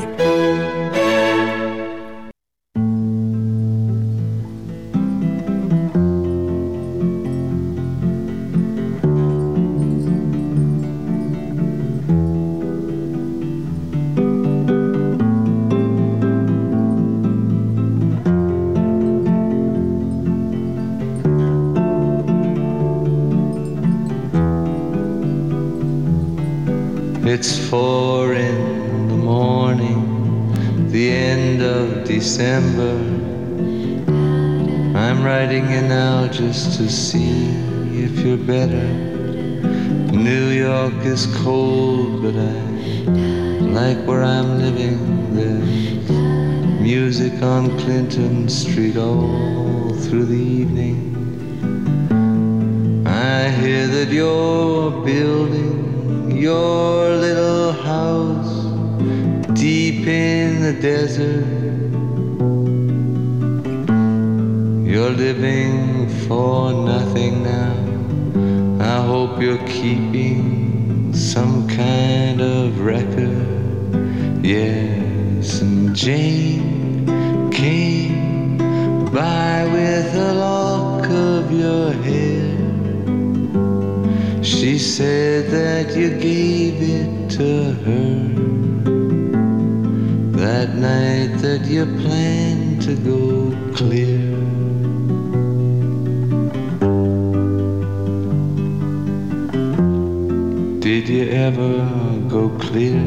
It's four in the morning, the end of December. I'm writing you now just to see if you're better. New York is cold, but I like where I'm living. There's music on Clinton Street all through the evening. I hear that you're building your little house deep in the desert. You're living for nothing now. I hope you're keeping some kind of record. Yes, and Jane came by with a lock of your hair. She said that you gave it to her that night that you planned to go clear. Did you ever go clear?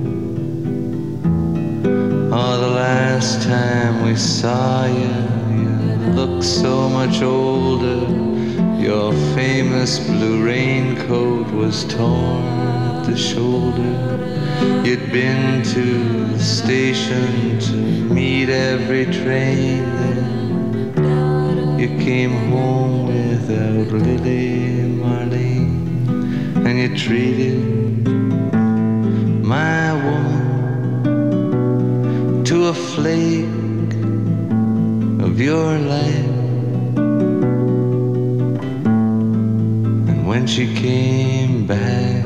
Oh, the last time we saw you, you looked so much older. Your famous blue raincoat was torn at the shoulder. You'd been to the station to meet every train. Then you came home without Lily Marlene, and you treated my woman to a flake of your life. When she came back,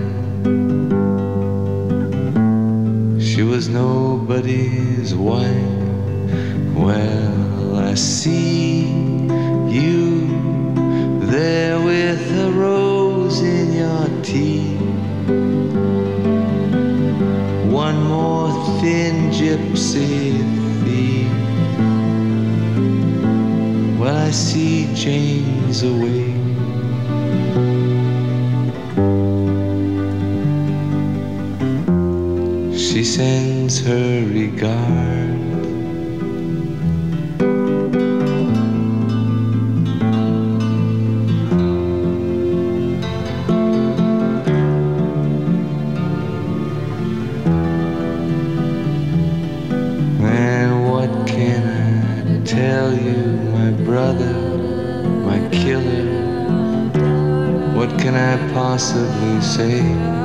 she was nobody's wife. Well, I see you there with a rose in your teeth. One more thin gypsy thief. Well, I see Jane's away. She sends her regard. And what can I tell you, my brother, my killer? What can I possibly say?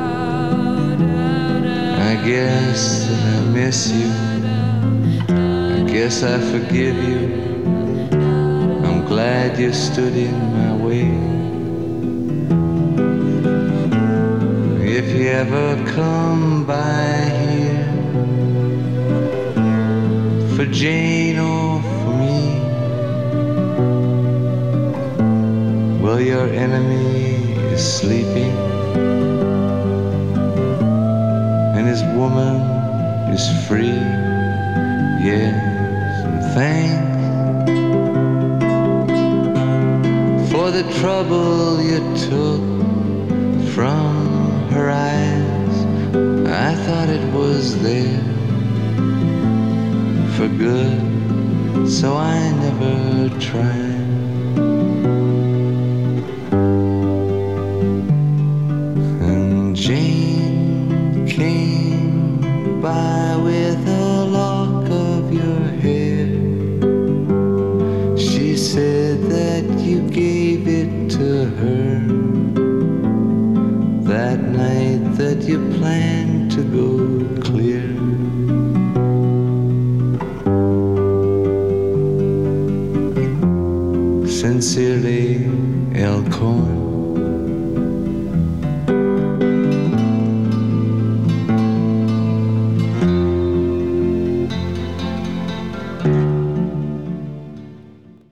I guess that I miss you. I guess I forgive you. I'm glad you stood in my way. If you ever come by here for Jane or for me, well, your enemy is sleeping. His woman is free, yes, and thanks for the trouble you took from her eyes. I thought it was there for good, so I never tried. And Jane came by with a lock of your hair. She said that you gave it to her that night that you planned to go clear. Sincerely, El Cohen.